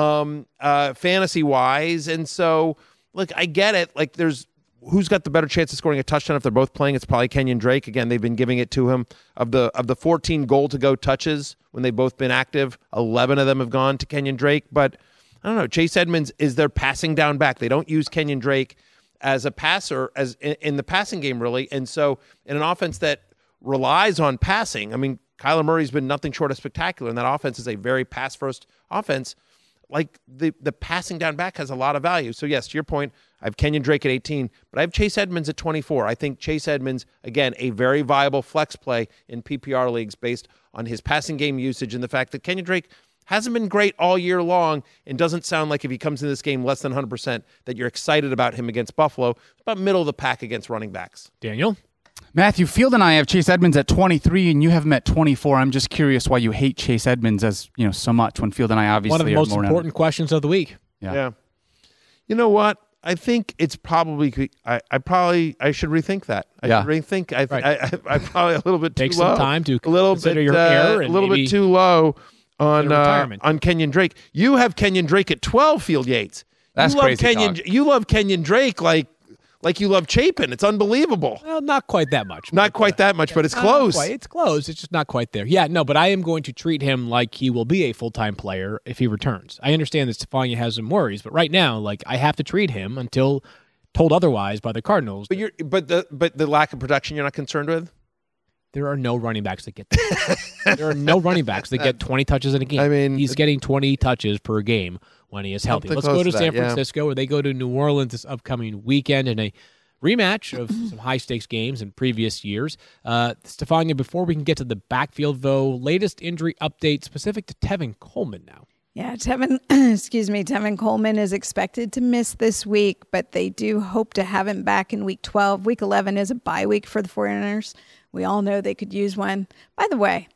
fantasy wise, and so I get it. There's who's got the better chance of scoring a touchdown if they're both playing? It's probably Kenyon Drake. Again, they've been giving it to him. Of the 14 goal to go touches when they've both been active, 11 of them have gone to Kenyon Drake. But I don't know. Chase Edmonds is their passing down back. They don't use Kenyon Drake as a passer as in the passing game really, and so in an offense that relies on passing. I mean, Kyler Murray's been nothing short of spectacular, and that offense is a very pass-first offense. The passing down back has a lot of value. So, yes, to your point, I have Kenyon Drake at 18, but I have Chase Edmonds at 24. I think Chase Edmonds, again, a very viable flex play in PPR leagues based on his passing game usage and the fact that Kenyon Drake hasn't been great all year long and doesn't sound like if he comes in this game less than 100% that you're excited about him against Buffalo. It's about middle of the pack against running backs. Daniel? Matthew Field and I have Chase Edmonds at 23, and you have him at 24. I'm just curious why you hate Chase Edmonds so much when Field and I obviously one of the most important questions of the week. Yeah. You know what? I think it's probably I should rethink that. I should rethink. I probably a little bit take too low. Take some time to consider your error. A little bit too low on Kenyon Drake. You have Kenyon Drake at 12. Field Yates. That's crazy. You love Kenyon Drake like you love Chapin. It's unbelievable. Well, not quite that much. Not quite that much, but it's close. It's close. It's just not quite there. Yeah, no, but I am going to treat him like he will be a full-time player if he returns. I understand that Stefania has some worries, but right now, I have to treat him until told otherwise by the Cardinals. But the lack of production you're not concerned with? There are no running backs that get that. There are no running backs that get 20 touches in a game. I mean, he's getting 20 touches per game when he is healthy. Let's go to San Francisco, where they go to New Orleans this upcoming weekend in a rematch of some high-stakes games in previous years. Stefania, before we can get to the backfield, though, latest injury update specific to Tevin Coleman now. Yeah, Tevin Coleman is expected to miss this week, but they do hope to have him back in week 12. Week 11 is a bye week for the 49ers. We all know they could use one. By the way,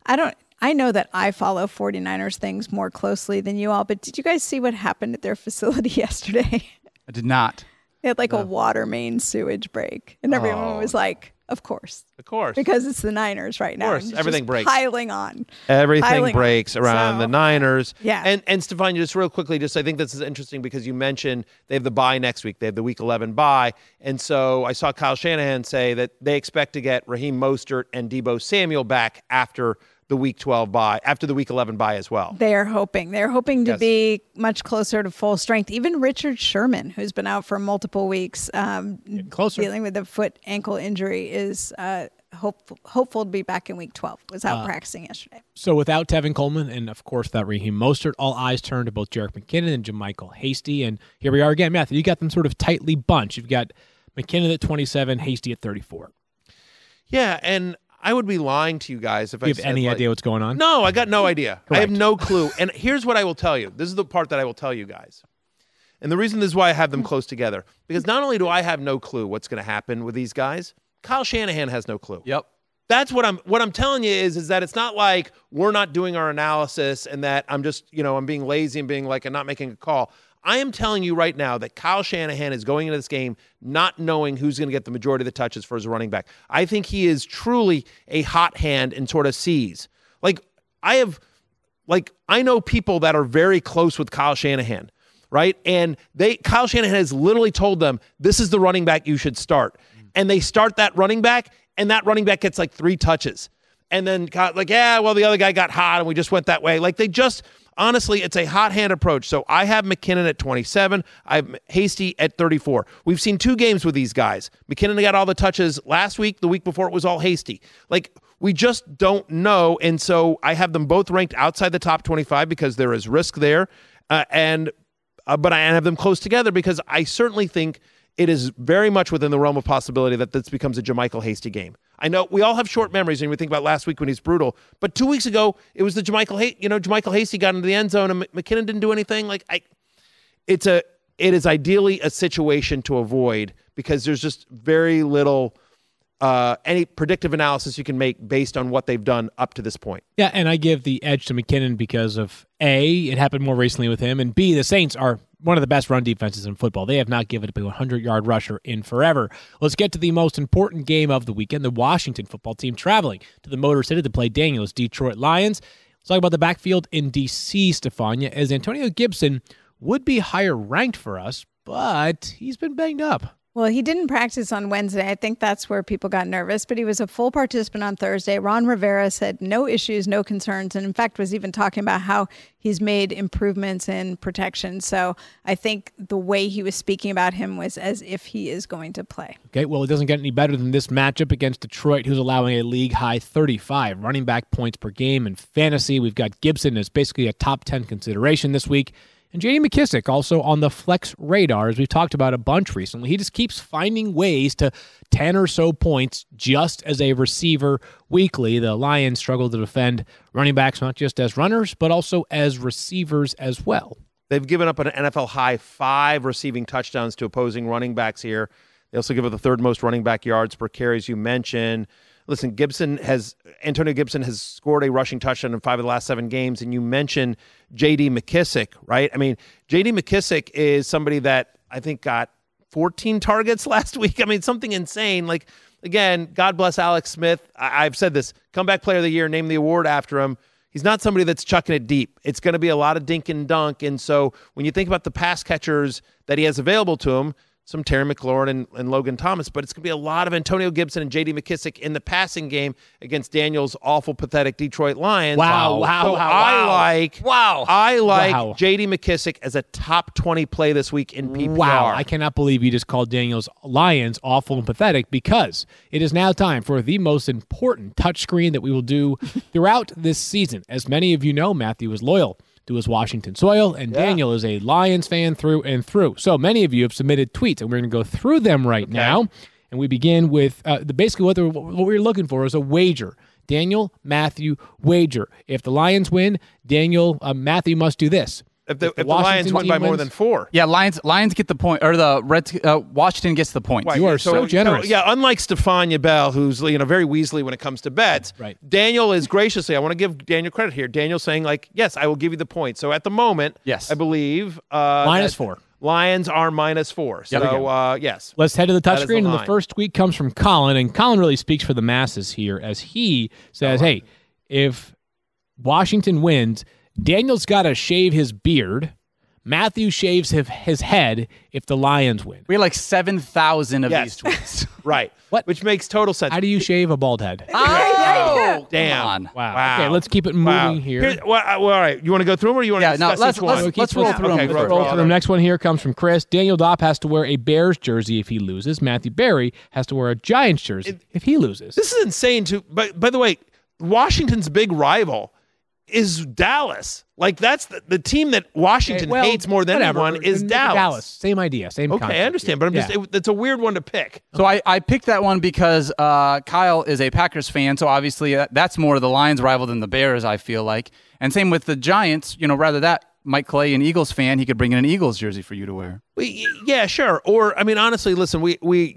I know that I follow 49ers things more closely than you all, but did you guys see what happened at their facility yesterday? I did not. They had a water main sewage break, and everyone was like, of course. Of course. Because it's the Niners right now. Of course. Everything breaks. Piling on. Everything breaks around the Niners. Yeah. And Stefania, just real quickly, I think this is interesting because you mentioned they have the bye next week. They have the Week 11 bye. And so I saw Kyle Shanahan say that they expect to get Raheem Mostert and Deebo Samuel back after the Week 12 bye, after the Week 11 bye as well. They're hoping to be much closer to full strength. Even Richard Sherman, who's been out for multiple weeks, dealing with a foot ankle injury, is hopeful to be back in Week 12. Was out practicing yesterday. So without Tevin Coleman and, of course, that Raheem Mostert, all eyes turn to both Jerick McKinnon and JaMycal Hasty. And here we are again, Matthew. You got them sort of tightly bunched. You've got McKinnon at 27, Hasty at 34. Yeah, and I would be lying to you guys if I said... You have any idea what's going on? No, I got no idea. Correct. I have no clue. And here's what I will tell you. This is the part that I will tell you guys. And the reason this is why I have them close together. Because not only do I have no clue what's going to happen with these guys, Kyle Shanahan has no clue. Yep. That's what I'm telling you is that it's not like we're not doing our analysis and that I'm just, I'm being lazy and being like, I'm not making a call. I am telling you right now that Kyle Shanahan is going into this game not knowing who's going to get the majority of the touches for his running back. I think he is truly a hot hand and sort of sees. I know people that are very close with Kyle Shanahan, right? And Kyle Shanahan has literally told them, this is the running back you should start. And they start that running back, and that running back gets 3 touches. And then the other guy got hot, and we just went that way. Honestly, it's a hot hand approach. So I have McKinnon at 27. I have Hasty at 34. We've seen 2 games with these guys. McKinnon got all the touches last week. The week before it was all Hasty. We just don't know. And so I have them both ranked outside the top 25 because there is risk there. But I have them close together because I certainly think it is very much within the realm of possibility that this becomes a JaMycal Hasty game. I know we all have short memories, and we think about last week when he's brutal. But 2 weeks ago, it was the JaMycal Hasty got into the end zone, and McKinnon didn't do anything. It is ideally a situation to avoid because there's just very little any predictive analysis you can make based on what they've done up to this point. Yeah, and I give the edge to McKinnon because of A, it happened more recently with him, and B, the Saints are one of the best run defenses in football. They have not given up a 100-yard rusher in forever. Let's get to the most important game of the weekend, the Washington football team traveling to the Motor City to play Daniel's Detroit Lions. Let's talk about the backfield in D.C., Stefania, as Antonio Gibson would be higher ranked for us, but he's been banged up. Well, he didn't practice on Wednesday. I think that's where people got nervous, but he was a full participant on Thursday. Ron Rivera said no issues, no concerns, and in fact was even talking about how he's made improvements in protection. So I think the way he was speaking about him was as if he is going to play. Okay, well, it doesn't get any better than this matchup against Detroit, who's allowing a league-high 35 running back points per game in fantasy. We've got Gibson as basically a top 10 consideration this week. And J.D. McKissic also on the flex radar, as we've talked about a bunch recently. He just keeps finding ways to 10 or so points just as a receiver weekly. The Lions struggle to defend running backs not just as runners, but also as receivers as well. They've given up an NFL high 5 receiving touchdowns to opposing running backs here. They also give up the 3rd most running back yards per carry, as you mentioned. Listen, Antonio Gibson has scored a rushing touchdown in 5 of the last 7 games, and you mentioned J.D. McKissic, right? I mean, J.D. McKissic is somebody that I think got 14 targets last week. I mean, something insane. Again, God bless Alex Smith. I've said this, comeback player of the year, name the award after him. He's not somebody that's chucking it deep. It's going to be a lot of dink and dunk, and so when you think about the pass catchers that he has available to him, some Terry McLaurin and Logan Thomas, but it's going to be a lot of Antonio Gibson and J.D. McKissic in the passing game against Daniel's awful, pathetic Detroit Lions. Wow. I like J.D. McKissic as a top 20 play this week in PPR. Wow, I cannot believe you just called Daniel's Lions awful and pathetic because it is now time for the most important touchscreen that we will do throughout this season. As many of you know, Matthew is loyal to his Washington soil, and Daniel is a Lions fan through and through. So many of you have submitted tweets, and we're going to go through them right now. And we begin with basically what we're looking for is a wager. Daniel, Matthew, wager. If the Lions win, Daniel, Matthew must do this. If the Lions win by more than 4. Yeah, Lions get the point, or the Washington gets the point. Right. You are so generous. Unlike Stefania Bell, who's very Weasley when it comes to bets, right. Daniel is graciously, I want to give Daniel credit here. Daniel's saying, yes, I will give you the point. So at the moment, I believe -4. Lions are -4. So, yes. Let's head to the touchscreen. And the first tweet comes from Colin, and Colin really speaks for the masses here as he says, hey, if Washington wins, Daniel's got to shave his beard. Matthew shaves his head if the Lions win. We had like 7,000 of these tweets. Right. What? Which makes total sense. How do you shave a bald head? Oh, damn. Wow. Okay, let's keep it moving here. All right. You want to go through them or you want to discuss each one? Let's roll through them. Roll through them. Next one here comes from Chris. Daniel Dopp has to wear a Bears jersey if he loses. Matthew Berry has to wear a Giants jersey if he loses. This is insane, too. But by the way, Washington's big rival is Dallas. That's the team that Washington hates more than anyone is Dallas. Same idea, same concept. I understand, but it's a weird one to pick. So I picked that one because Kyle is a Packers fan, so obviously that's more the Lions rival than the Bears, I feel like. And same with the Giants, rather that Mike Clay, an Eagles fan, he could bring in an Eagles jersey for you to wear. Yeah, sure. Or, honestly, listen, we the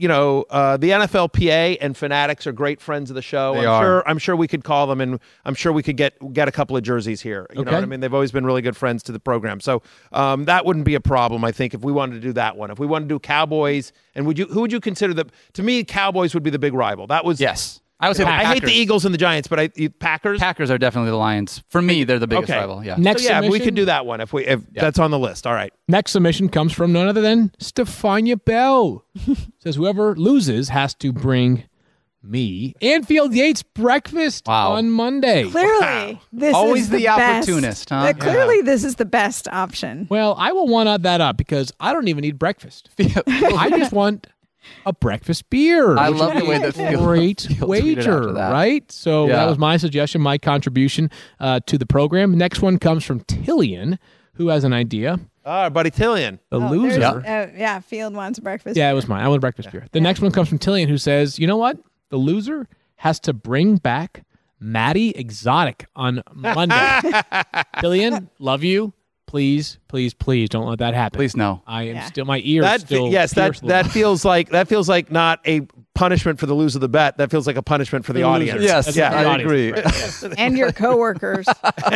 NFLPA and Fanatics are great friends of the show. I'm sure we could call them, and I'm sure we could get a couple of jerseys here. You know what I mean? They've always been really good friends to the program. So that wouldn't be a problem, I think, if we wanted to do that one. If we wanted to do Cowboys, and who would you consider to me, Cowboys would be the big rival. That was... Yes. I would say I hate the Eagles and the Giants, but Packers. Packers are definitely the Lions. For me, they're the biggest rival. Yeah. Next submission, we could do that one if that's on the list. All right. Next submission comes from none other than Stefania Bell. Says whoever loses has to bring me Anfield Yates breakfast on Monday. Clearly, this always is the opportunist, huh? Clearly, this is the best option. Well, I will one-up that up because I don't even need breakfast. I just want a breakfast beer. I love the way that feels. Great wager, right? So that was my suggestion, my contribution to the program. Next one comes from Tillian, who has an idea. Our buddy Tillian. The loser. Field wants breakfast. Yeah, it was mine. I want a breakfast beer. The next one comes from Tillian, who says, you know what? The loser has to bring back Maddie Exotic on Monday. Tillian, love you. Please, please, please don't let that happen. Please no. I am still, my ears still. Yes, that feels like not a punishment for the loser of the bet. That feels like a punishment for the audience. Yes, I agree. And your coworkers.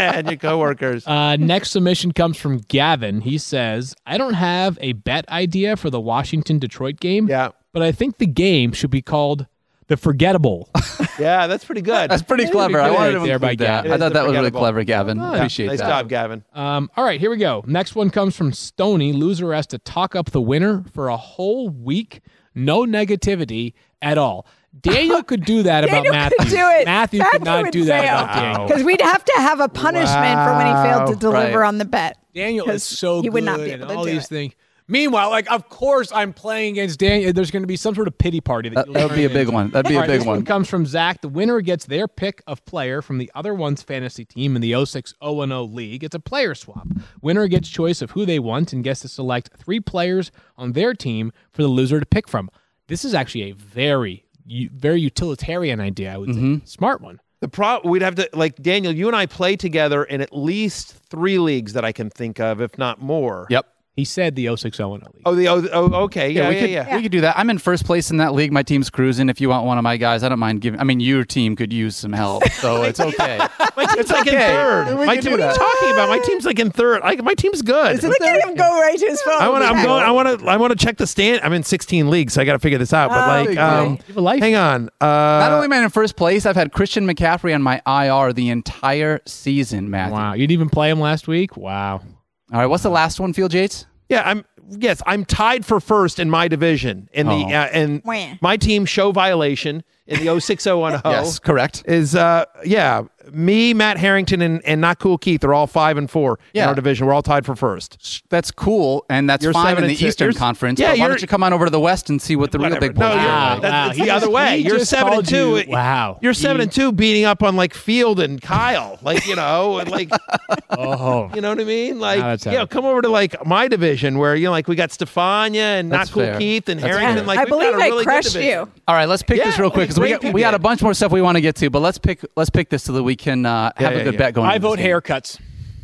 Next submission comes from Gavin. He says, I don't have a bet idea for the Washington-Detroit game, but I think the game should be called The Forgettable. Yeah, that's pretty good. That's pretty clever. I wanted to there by Gavin. I thought that was really clever, Gavin. Appreciate that. Nice job, Gavin. All right, here we go. Next one comes from Stony. Loser has to talk up the winner for a whole week. No negativity at all. Daniel could do that about Matthew. Could do it. Matthew could not do that about Daniel. Because we'd have to have a punishment for when he failed to deliver on the bet. Daniel is so he good would not be able to all do these it. things. Meanwhile, of course, I'm playing against Daniel. There's going to be some sort of pity party. That would be a big one. That'd be a big one. This one comes from Zach. The winner gets their pick of player from the other one's fantasy team in the 06-0-0 league. It's a player swap. Winner gets choice of who they want and gets to select 3 players on their team for the loser to pick from. This is actually a very, very utilitarian idea, I would say. Smart one. We'd have to, Daniel, you and I play together in at least 3 leagues that I can think of, if not more. Yep. He said the 06-0-0 league. Okay. Yeah. We could do that. I'm in first place in that league. My team's cruising. If you want one of my guys, I don't mind giving. I mean, your team could use some help, so it's okay. My team's in third. What are you talking about? My team's in third. My team's good. Look at him go right to his phone. I want to check the stand. I'm in 16 leagues, so I got to figure this out. But hang on. Not only am I in first place, I've had Christian McCaffrey on my IR the entire season, Matthew. Wow, you didn't even play him last week. Wow. All right, what's the last one, Field Yates? Yeah, I'm tied for first in my division in the and my team Show Violation in the 06-0-0. Yes, correct. Is me, Matt Harrington, and Not Cool Keith are all 5-4 in our division. We're all tied for first. That's cool, and that's You're fine in the 7-2. Eastern Conference. Yeah, but why don't you come on over to the West and see what the real big boys are? That's the other way. You're 7-2. Wow. You're 7-2, beating up on like Field and Kyle, like you know, like Oh, you know what I mean? Like that's come over to like my division where like we got Stefania and That's Not Cool fair. Keith and That's Harrington. fair. Like I we've got believe a really I good crushed division. you. All right, let's pick this real quick because we got a bunch more stuff we want to get to, but let's pick this so that we can have a good bet going. I into vote this game. haircuts.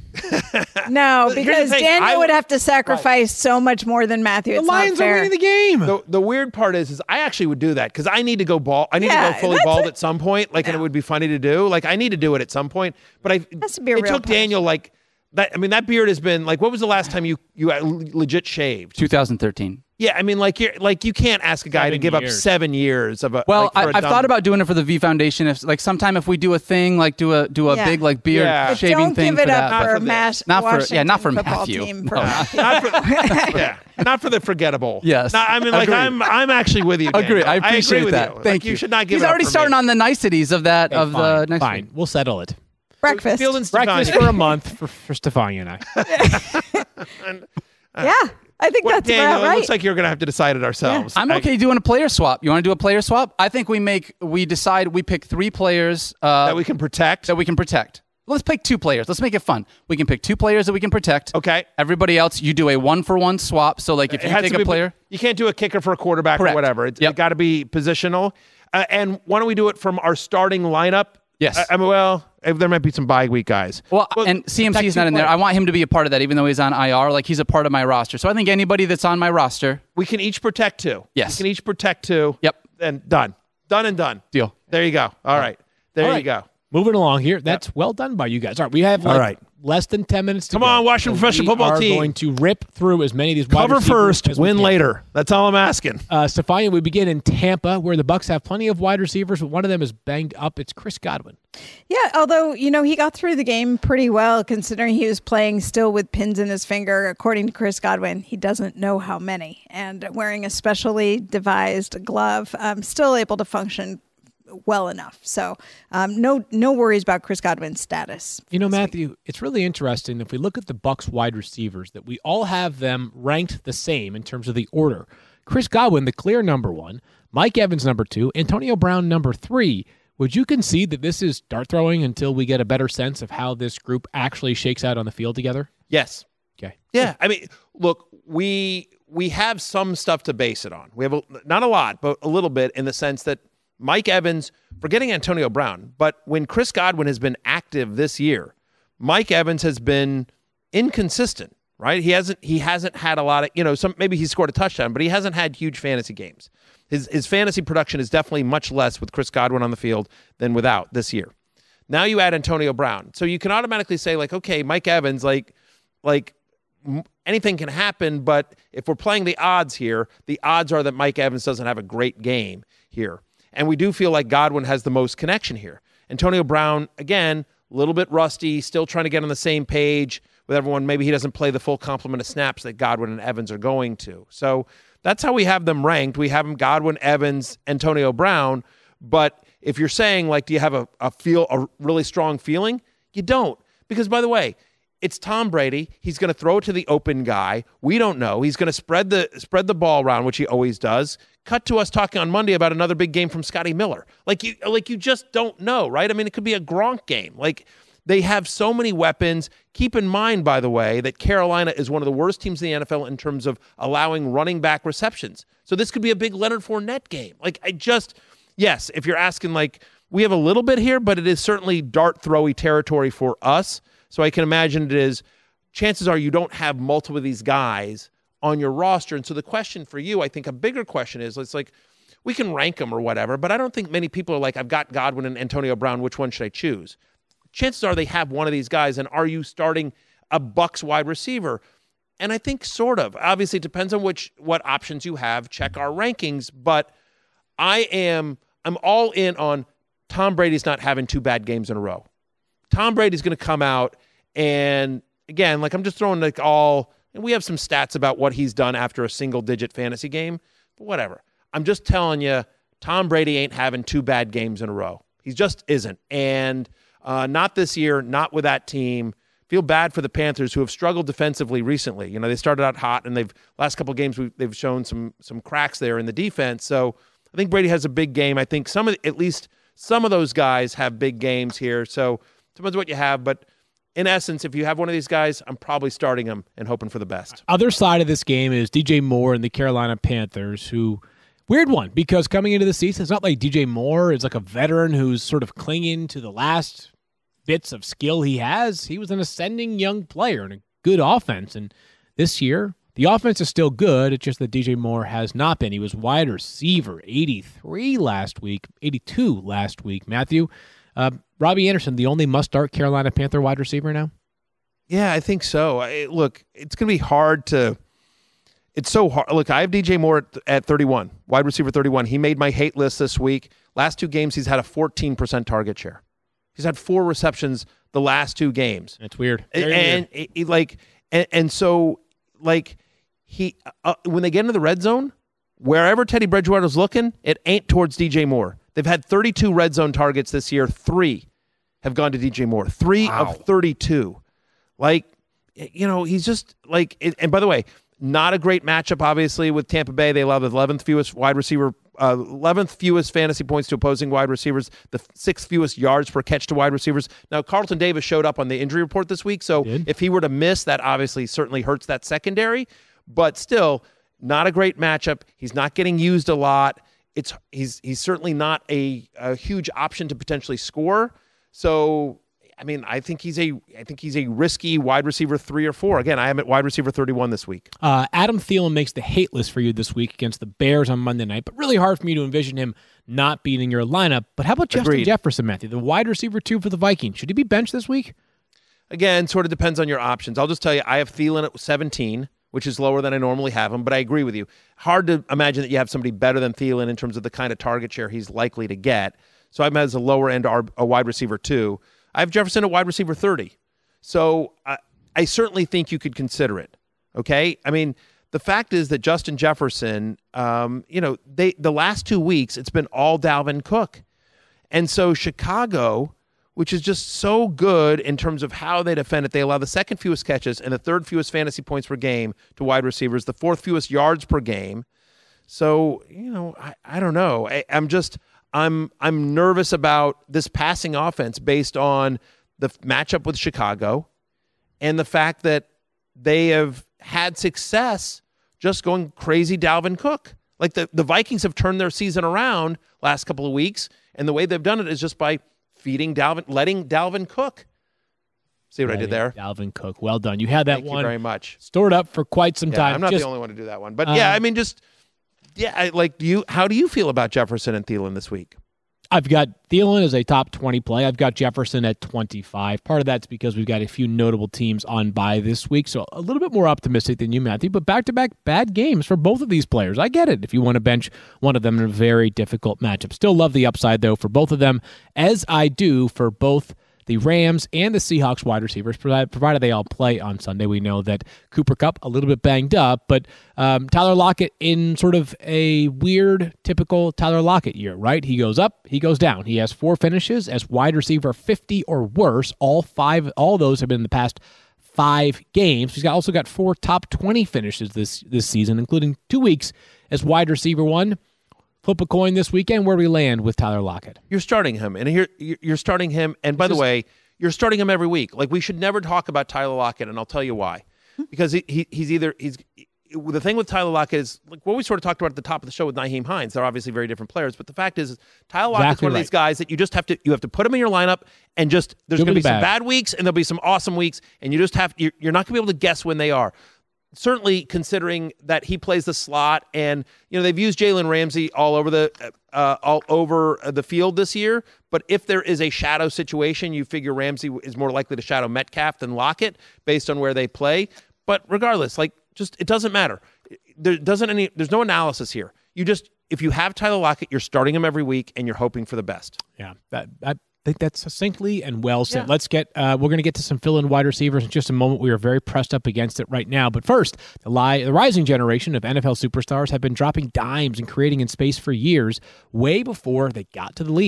No, Here's the because thing, Daniel would have to sacrifice so much more than Matthew. The It's Lions not are fair. winning the game. The weird part is I actually would do that because I need to go ball. I need to go fully balled at some point. Like, and it would be funny to do. Like, I need to do it at some point. But Has to be a it real took Daniel like that. I mean, that beard has been like. What was the last time you legit shaved? 2013. Yeah, I mean, you can't ask a guy to 7 give up years. 7 years of a. Well, like, for a I've dumb- thought about doing it for the V Foundation. If like sometime if we do a thing like do a Yeah. big like beard Yeah. But shaving Don't thing give it for up that. for for Mass. Not for- yeah, Washington not for football Matthew. team, No, perhaps. not for not for the forgettable. Yes. No, I mean, like Agreed. I'm actually with you. Agree. Daniel. I appreciate agree with that. You. Thank Like, you should not give He's it up already for starting me. on the niceties of that Okay, of fine, the next fine. week. We'll settle it. Breakfast. Field and Breakfast Stefania. for a month for Stefania and I. Yeah, I think that's Daniel, about right. It looks like you're going to have to decide it ourselves. I'm okay doing a player swap. You want to do a player swap? I think we pick 3 players that we can protect. that we can protect. Let's pick 2 players. Let's make it fun. We can pick 2 players that we can protect. Okay. Everybody else, you do a 1-for-1 swap. So like if It you has take to a be- player, You can't do a kicker for a quarterback Correct. or whatever. It Yep. got to be positional. And why don't we do it from our starting lineup? Yes. I mean, there might be some bye week guys. well, and CMC is not in there. I want him to be a part of that, even though he's on IR. Like he's a part of my roster. So I think anybody that's on my roster, We can each protect 2. Yes. We can each protect 2. Yep. And done. Done and done. deal. There you go. All right. There All you right. go. Moving along here. That's well done by you guys. All right, we have All right. less than 10 minutes to Come go. on, Washington professional football we team. are going to rip through as many of these wide Cover receivers first, as we win can. later. That's all I'm asking. Stefania, we begin in Tampa, where the Bucs have plenty of wide receivers, but one of them is banged up. It's Chris Godwin. Yeah, although, he got through the game pretty well considering he was playing still with pins in his finger. According to Chris Godwin, he doesn't know how many. And wearing a specially devised glove, still able to function well enough. So no worries about Chris Godwin's status. Matthew, it's really interesting if we look at the Bucs wide receivers that we all have them ranked the same in terms of the order. Chris Godwin, the clear number 1, Mike Evans number 2, Antonio Brown number 3. Would you concede that this is dart throwing until we get a better sense of how this group actually shakes out on the field together? Yes. Okay. Yeah. I mean, look, we have some stuff to base it on. We have not a lot, but a little bit in the sense that Mike Evans, forgetting Antonio Brown, but when Chris Godwin has been active this year, Mike Evans has been inconsistent, right? He hasn't had a lot of, maybe he scored a touchdown, but he hasn't had huge fantasy games. His fantasy production is definitely much less with Chris Godwin on the field than without this year. Now you add Antonio Brown. So you can automatically say like, okay, Mike Evans, like anything can happen, but if we're playing the odds here, the odds are that Mike Evans doesn't have a great game here. And we do feel like Godwin has the most connection here. Antonio Brown, again, a little bit rusty, still trying to get on the same page with everyone. Maybe he doesn't play the full complement of snaps that Godwin and Evans are going to. So that's how we have them ranked. We have them Godwin, Evans, Antonio Brown. But if you're saying, like, do you have a really strong feeling? You don't. Because, by the way, it's Tom Brady. He's going to throw it to the open guy. We don't know. He's going to spread the ball around, which he always does. Cut to us talking on Monday about another big game from Scotty Miller. Like you just don't know, right? I mean, it could be a Gronk game. Like, they have so many weapons. Keep in mind, by the way, that Carolina is one of the worst teams in the NFL in terms of allowing running back receptions. So this could be a big Leonard Fournette game. Like, yes, if you're asking, like, we have a little bit here, but it is certainly dart throwy territory for us. So I can imagine chances are you don't have multiple of these guys on your roster. And so the question for you, I think a bigger question is, it's like, we can rank them or whatever, but I don't think many people are like, I've got Godwin and Antonio Brown. Which one should I choose? Chances are they have one of these guys. And are you starting a Bucs wide receiver? And I think sort of. Obviously, it depends on what options you have. Check our rankings. But I'm all in on Tom Brady's not having 2 bad games in a row. Tom Brady's going to come out and, again, like, I'm just throwing and we have some stats about what he's done after a single-digit fantasy game, but whatever. I'm just telling you, Tom Brady ain't having 2 bad games in a row. He just isn't. And Not this year, not with that team. Feel bad for the Panthers, who have struggled defensively recently. You know, they started out hot, and last couple of games they've shown some cracks there in the defense. So I think Brady has a big game. I think at least some of those guys have big games here. So it depends what you have, but in essence, if you have one of these guys, I'm probably starting him and hoping for the best. Other side of this game is DJ Moore and the Carolina Panthers, who weird one, because coming into the season, it's not like DJ Moore is like a veteran who's sort of clinging to the last bits of skill he has. He was an ascending young player and a good offense. And this year, the offense is still good. It's just that DJ Moore has not been. He was wide receiver, 83 last week, 82 last week. Matthew, Robbie Anderson, the only must-start Carolina Panther wide receiver now? Yeah, I think so. Look, it's going to be hard to – it's so hard. Look, I have DJ Moore at 31, wide receiver 31. He made my hate list this week. Last 2 games, he's had a 14% target share. He's had 4 receptions the last 2 games. That's weird. So he when they get into the red zone, wherever Teddy Bridgewater's looking, it ain't towards DJ Moore. They've had 32 red zone targets this year. 3 have gone to DJ Moore. 3 of 32. He's just and by the way, not a great matchup, obviously, with Tampa Bay. They allow the 11th fewest fantasy points to opposing wide receivers, the 6th fewest yards per catch to wide receivers. Now, Carlton Davis showed up on the injury report this week, so if he were to miss, that obviously certainly hurts that secondary. But still, not a great matchup. He's not getting used a lot. He's certainly not a huge option to potentially score. So, I mean, I think he's a risky wide receiver 3 or 4. Again, I am at wide receiver 31 this week. Adam Thielen makes the hate list for you this week against the Bears on Monday night, but really hard for me to envision him not being in your lineup. But how about Justin Jefferson, Matthew, the wide receiver 2 for the Vikings? Should he be benched this week? Again, sort of depends on your options. I'll just tell you, I have Thielen at 17, which is lower than I normally have him, but I agree with you. Hard to imagine that you have somebody better than Thielen in terms of the kind of target share he's likely to get. So I'm as a lower end, a wide receiver 2. I have Jefferson at wide receiver 30. So I certainly think you could consider it, okay? I mean, the fact is that Justin Jefferson, the last 2 weeks, it's been all Dalvin Cook. And so Chicago, which is just so good in terms of how they defend it, they allow the 2nd fewest catches and the 3rd fewest fantasy points per game to wide receivers, the 4th fewest yards per game. So, I don't know. I'm nervous about this passing offense based on the matchup with Chicago and the fact that they have had success just going crazy Dalvin Cook. Like the Vikings have turned their season around last couple of weeks, and the way they've done it is just by letting Dalvin Cook. See what I did there? Dalvin Cook. Well done. You had that Thank one you very much. Stored up for quite some time. I'm not the only one to do that one. But how do you feel about Jefferson and Thielen this week? I've got Thielen as a top 20 play. I've got Jefferson at 25. Part of that's because we've got a few notable teams on bye this week, so a little bit more optimistic than you, Matthew, but back-to-back bad games for both of these players. I get it if you want to bench one of them in a very difficult matchup. Still love the upside, though, for both of them, as I do for both the Rams and the Seahawks wide receivers, provided they all play on Sunday. We know that Cooper Kupp a little bit banged up, but Tyler Lockett in sort of a weird, typical Tyler Lockett year, right? He goes up, he goes down. He has 4 finishes as wide receiver 50 or worse. All those have been in the past 5 games. He's also got 4 top 20 finishes this season, including 2 weeks as wide receiver 1. Flip a coin this weekend. Where do we land with Tyler Lockett? You're starting him, and here you're starting him. And by the way, you're starting him every week. Like, we should never talk about Tyler Lockett, and I'll tell you why. Because he's the thing with Tyler Lockett is like what we sort of talked about at the top of the show with Nyheim Hines. They're obviously very different players, but the fact is Tyler Lockett's one of these guys that you have to put him in your lineup, and there's going to be some bad weeks and there'll be some awesome weeks, and you're not going to be able to guess when they are. Certainly, considering that he plays the slot, and they've used Jalen Ramsey all over the field this year. But if there is a shadow situation, you figure Ramsey is more likely to shadow Metcalf than Lockett based on where they play. But regardless, it doesn't matter. There's no analysis here. If you have Tyler Lockett, you're starting him every week, and you're hoping for the best. Yeah, I think that's succinctly and well said. Yeah. Let's get we're going to get to some fill-in wide receivers in just a moment. We are very pressed up against it right now. But first, the rising generation of NFL superstars have been dropping dimes and creating in space for years, way before they got to the league.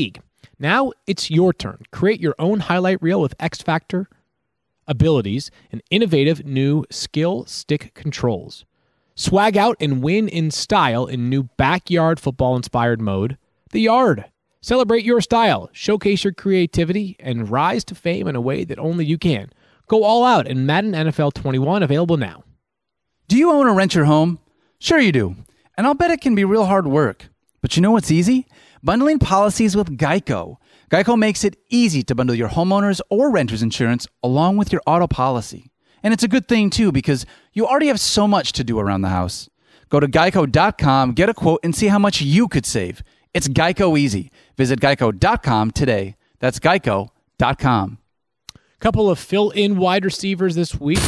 Now it's your turn. Create your own highlight reel with X Factor abilities and innovative new skill stick controls. Swag out and win in style in new backyard football-inspired mode, The Yard. Celebrate your style, showcase your creativity, and rise to fame in a way that only you can. Go all out in Madden NFL 21, available now. Do you own or rent your home? Sure you do. And I'll bet it can be real hard work. But you know what's easy? Bundling policies with Geico. Geico makes it easy to bundle your homeowners or renters insurance along with your auto policy. And it's a good thing, too, because you already have so much to do around the house. Go to geico.com, get a quote, and see how much you could save. It's Geico easy. Visit geico.com today. That's geico.com. Couple of fill-in wide receivers this week.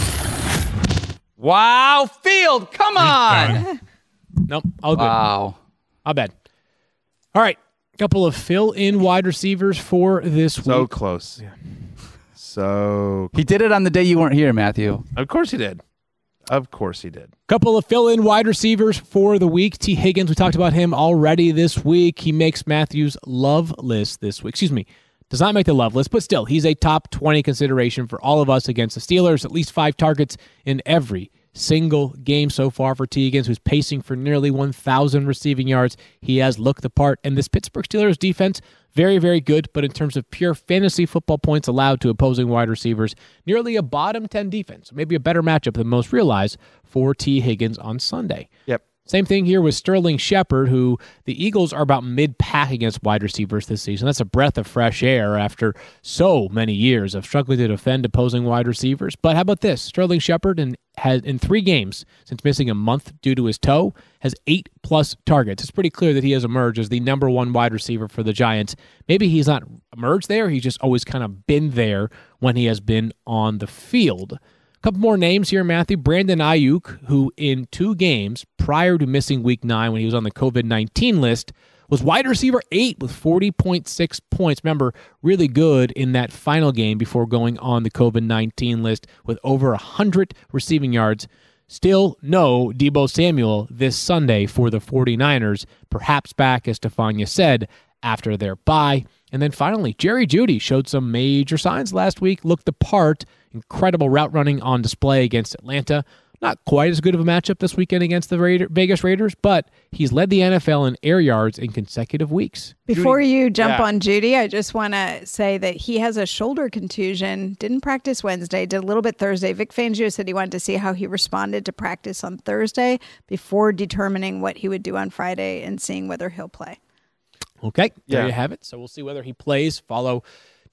Wow, Field, come on! Nope, all good. Wow. I'll bet. All right, couple of fill-in wide receivers for this week. So close. Yeah. So He did it on the day you weren't here, Matthew. Of course he did. Of course he did. Couple of fill-in wide receivers for the week. T. Higgins, we talked about him already this week. He makes Matthew's love list this week. Excuse me, does not make the love list, but still, he's a top 20 consideration for all of us against the Steelers. At least 5 targets in every single game so far for T. Higgins, who's pacing for nearly 1,000 receiving yards. He has looked the part. And this Pittsburgh Steelers defense, very, very good. But in terms of pure fantasy football points allowed to opposing wide receivers, nearly a bottom 10 defense. Maybe a better matchup than most realize for T. Higgins on Sunday. Yep. Same thing here with Sterling Shepard, who the Eagles are about mid-pack against wide receivers this season. That's a breath of fresh air after so many years of struggling to defend opposing wide receivers. But how about this? Sterling Shepard has in 3 games since missing a month due to his toe, has 8+ targets. It's pretty clear that he has emerged as the number 1 wide receiver for the Giants. Maybe he's not emerged there. He's just always kind of been there when he has been on the field. A couple more names here, Matthew. Brandon Ayuk, who in 2 games prior to missing Week 9 when he was on the COVID-19 list, was wide receiver 8 with 40.6 points. Remember, really good in that final game before going on the COVID-19 list with over 100 receiving yards. Still no Deebo Samuel this Sunday for the 49ers, perhaps back, as Stefania said, after their bye. And then finally, Jerry Jeudy showed some major signs last week, looked the part, incredible route running on display against Atlanta. Not quite as good of a matchup this weekend against the Vegas Raiders, but he's led the NFL in air yards in consecutive weeks. Before you jump on Jeudy, I just want to say that he has a shoulder contusion, didn't practice Wednesday, did a little bit Thursday. Vic Fangio said he wanted to see how he responded to practice on Thursday before determining what he would do on Friday and seeing whether he'll play. Okay, there you have it. So we'll see whether he plays. Follow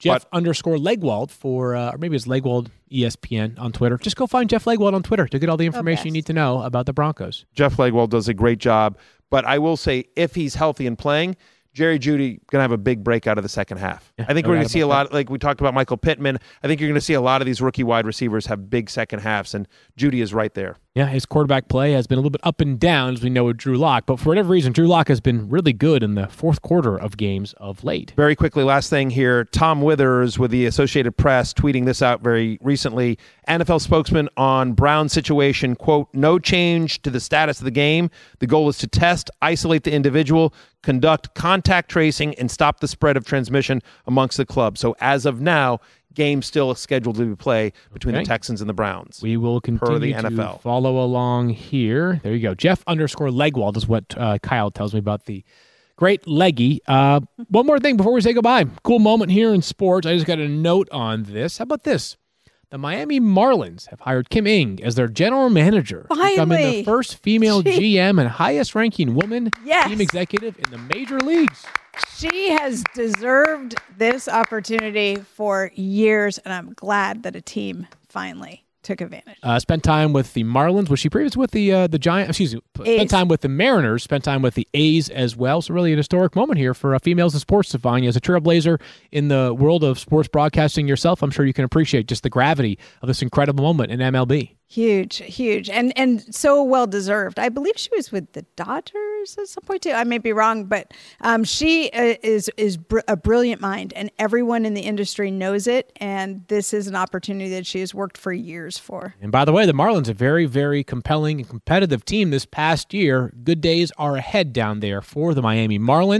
Jeff_Legwold for, or maybe it's Legwold ESPN on Twitter. Just go find Jeff Legwold on Twitter to get all the information you need to know about the Broncos. Jeff Legwold does a great job. But I will say, if he's healthy and playing, Jerry Jeudy going to have a big break out of the second half. Yeah, I think we're going to see a lot, like we talked about Michael Pittman. I think you're going to see a lot of these rookie wide receivers have big second halves, and Jeudy is right there. Yeah, his quarterback play has been a little bit up and down, as we know with Drew Lock. But for whatever reason, Drew Lock has been really good in the fourth quarter of games of late. Very quickly, last thing here. Tom Withers with the Associated Press tweeting this out very recently. NFL spokesman on Brown's situation, quote, "No change to the status of the game. The goal is to test, isolate the individual, conduct contact tracing, and stop the spread of transmission amongst the club." So as of now, game still scheduled to be played between the Texans and the Browns. We will continue to follow along here. There you go. Jeff_Legwold is what Kyle tells me about the great Leggy. One more thing before we say goodbye. Cool moment here in sports. I just got a note on this. How about this? The Miami Marlins have hired Kim Ng as their general manager. Finally. Becoming the first female GM and highest-ranking woman team executive in the major leagues. She has deserved this opportunity for years, and I'm glad that a team finally took advantage. Spent time with the Marlins. Was she previously with the Giants? Excuse me. Spent time with the Mariners. Spent time with the A's as well. So really an historic moment here for females in sports, Stefania. As a trailblazer in the world of sports broadcasting yourself, I'm sure you can appreciate just the gravity of this incredible moment in MLB. Huge, and so well deserved. I believe she was with the Dodgers at some point too. I may be wrong, but she is a brilliant mind, and everyone in the industry knows it. And this is an opportunity that she has worked for years for. And by the way, the Marlins, a very, very compelling and competitive team this past year. Good days are ahead down there for the Miami Marlins.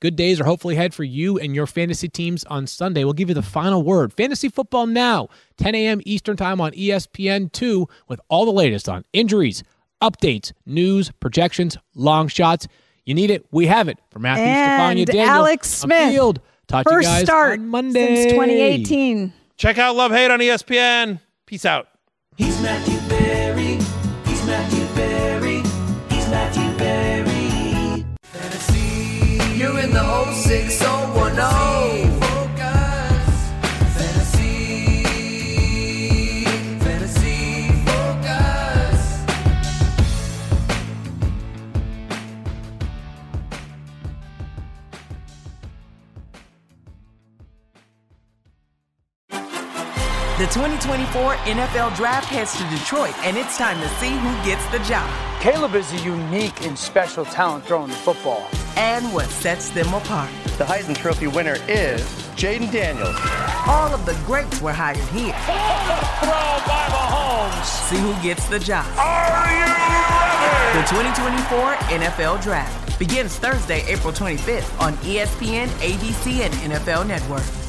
Good days are hopefully ahead for you and your fantasy teams on Sunday. We'll give you the final word. Fantasy Football Now, 10 a.m. Eastern Time on ESPN2 with all the latest on injuries, updates, news, projections, long shots. You need it. We have it. For Matthew Stefania Daniel, Alex Smith. Field. Talk to you guys on Monday. Since 2018. Check out Love Hate on ESPN. Peace out. He's Matthew Berry. He's Matthew Berry. He's Matthew Berry. Fantasy. You're in the 06010. Focus. Fantasy. Fantasy focus. The 2024 NFL Draft heads to Detroit, and it's time to see who gets the job. Caleb is a unique and special talent throwing the football. And what sets them apart. The Heisman Trophy winner is Jaden Daniels. All of the greats were hired here. Throw by Mahomes. See who gets the job. Are you ready? The 2024 NFL Draft begins Thursday, April 25th on ESPN, ABC, and NFL Network.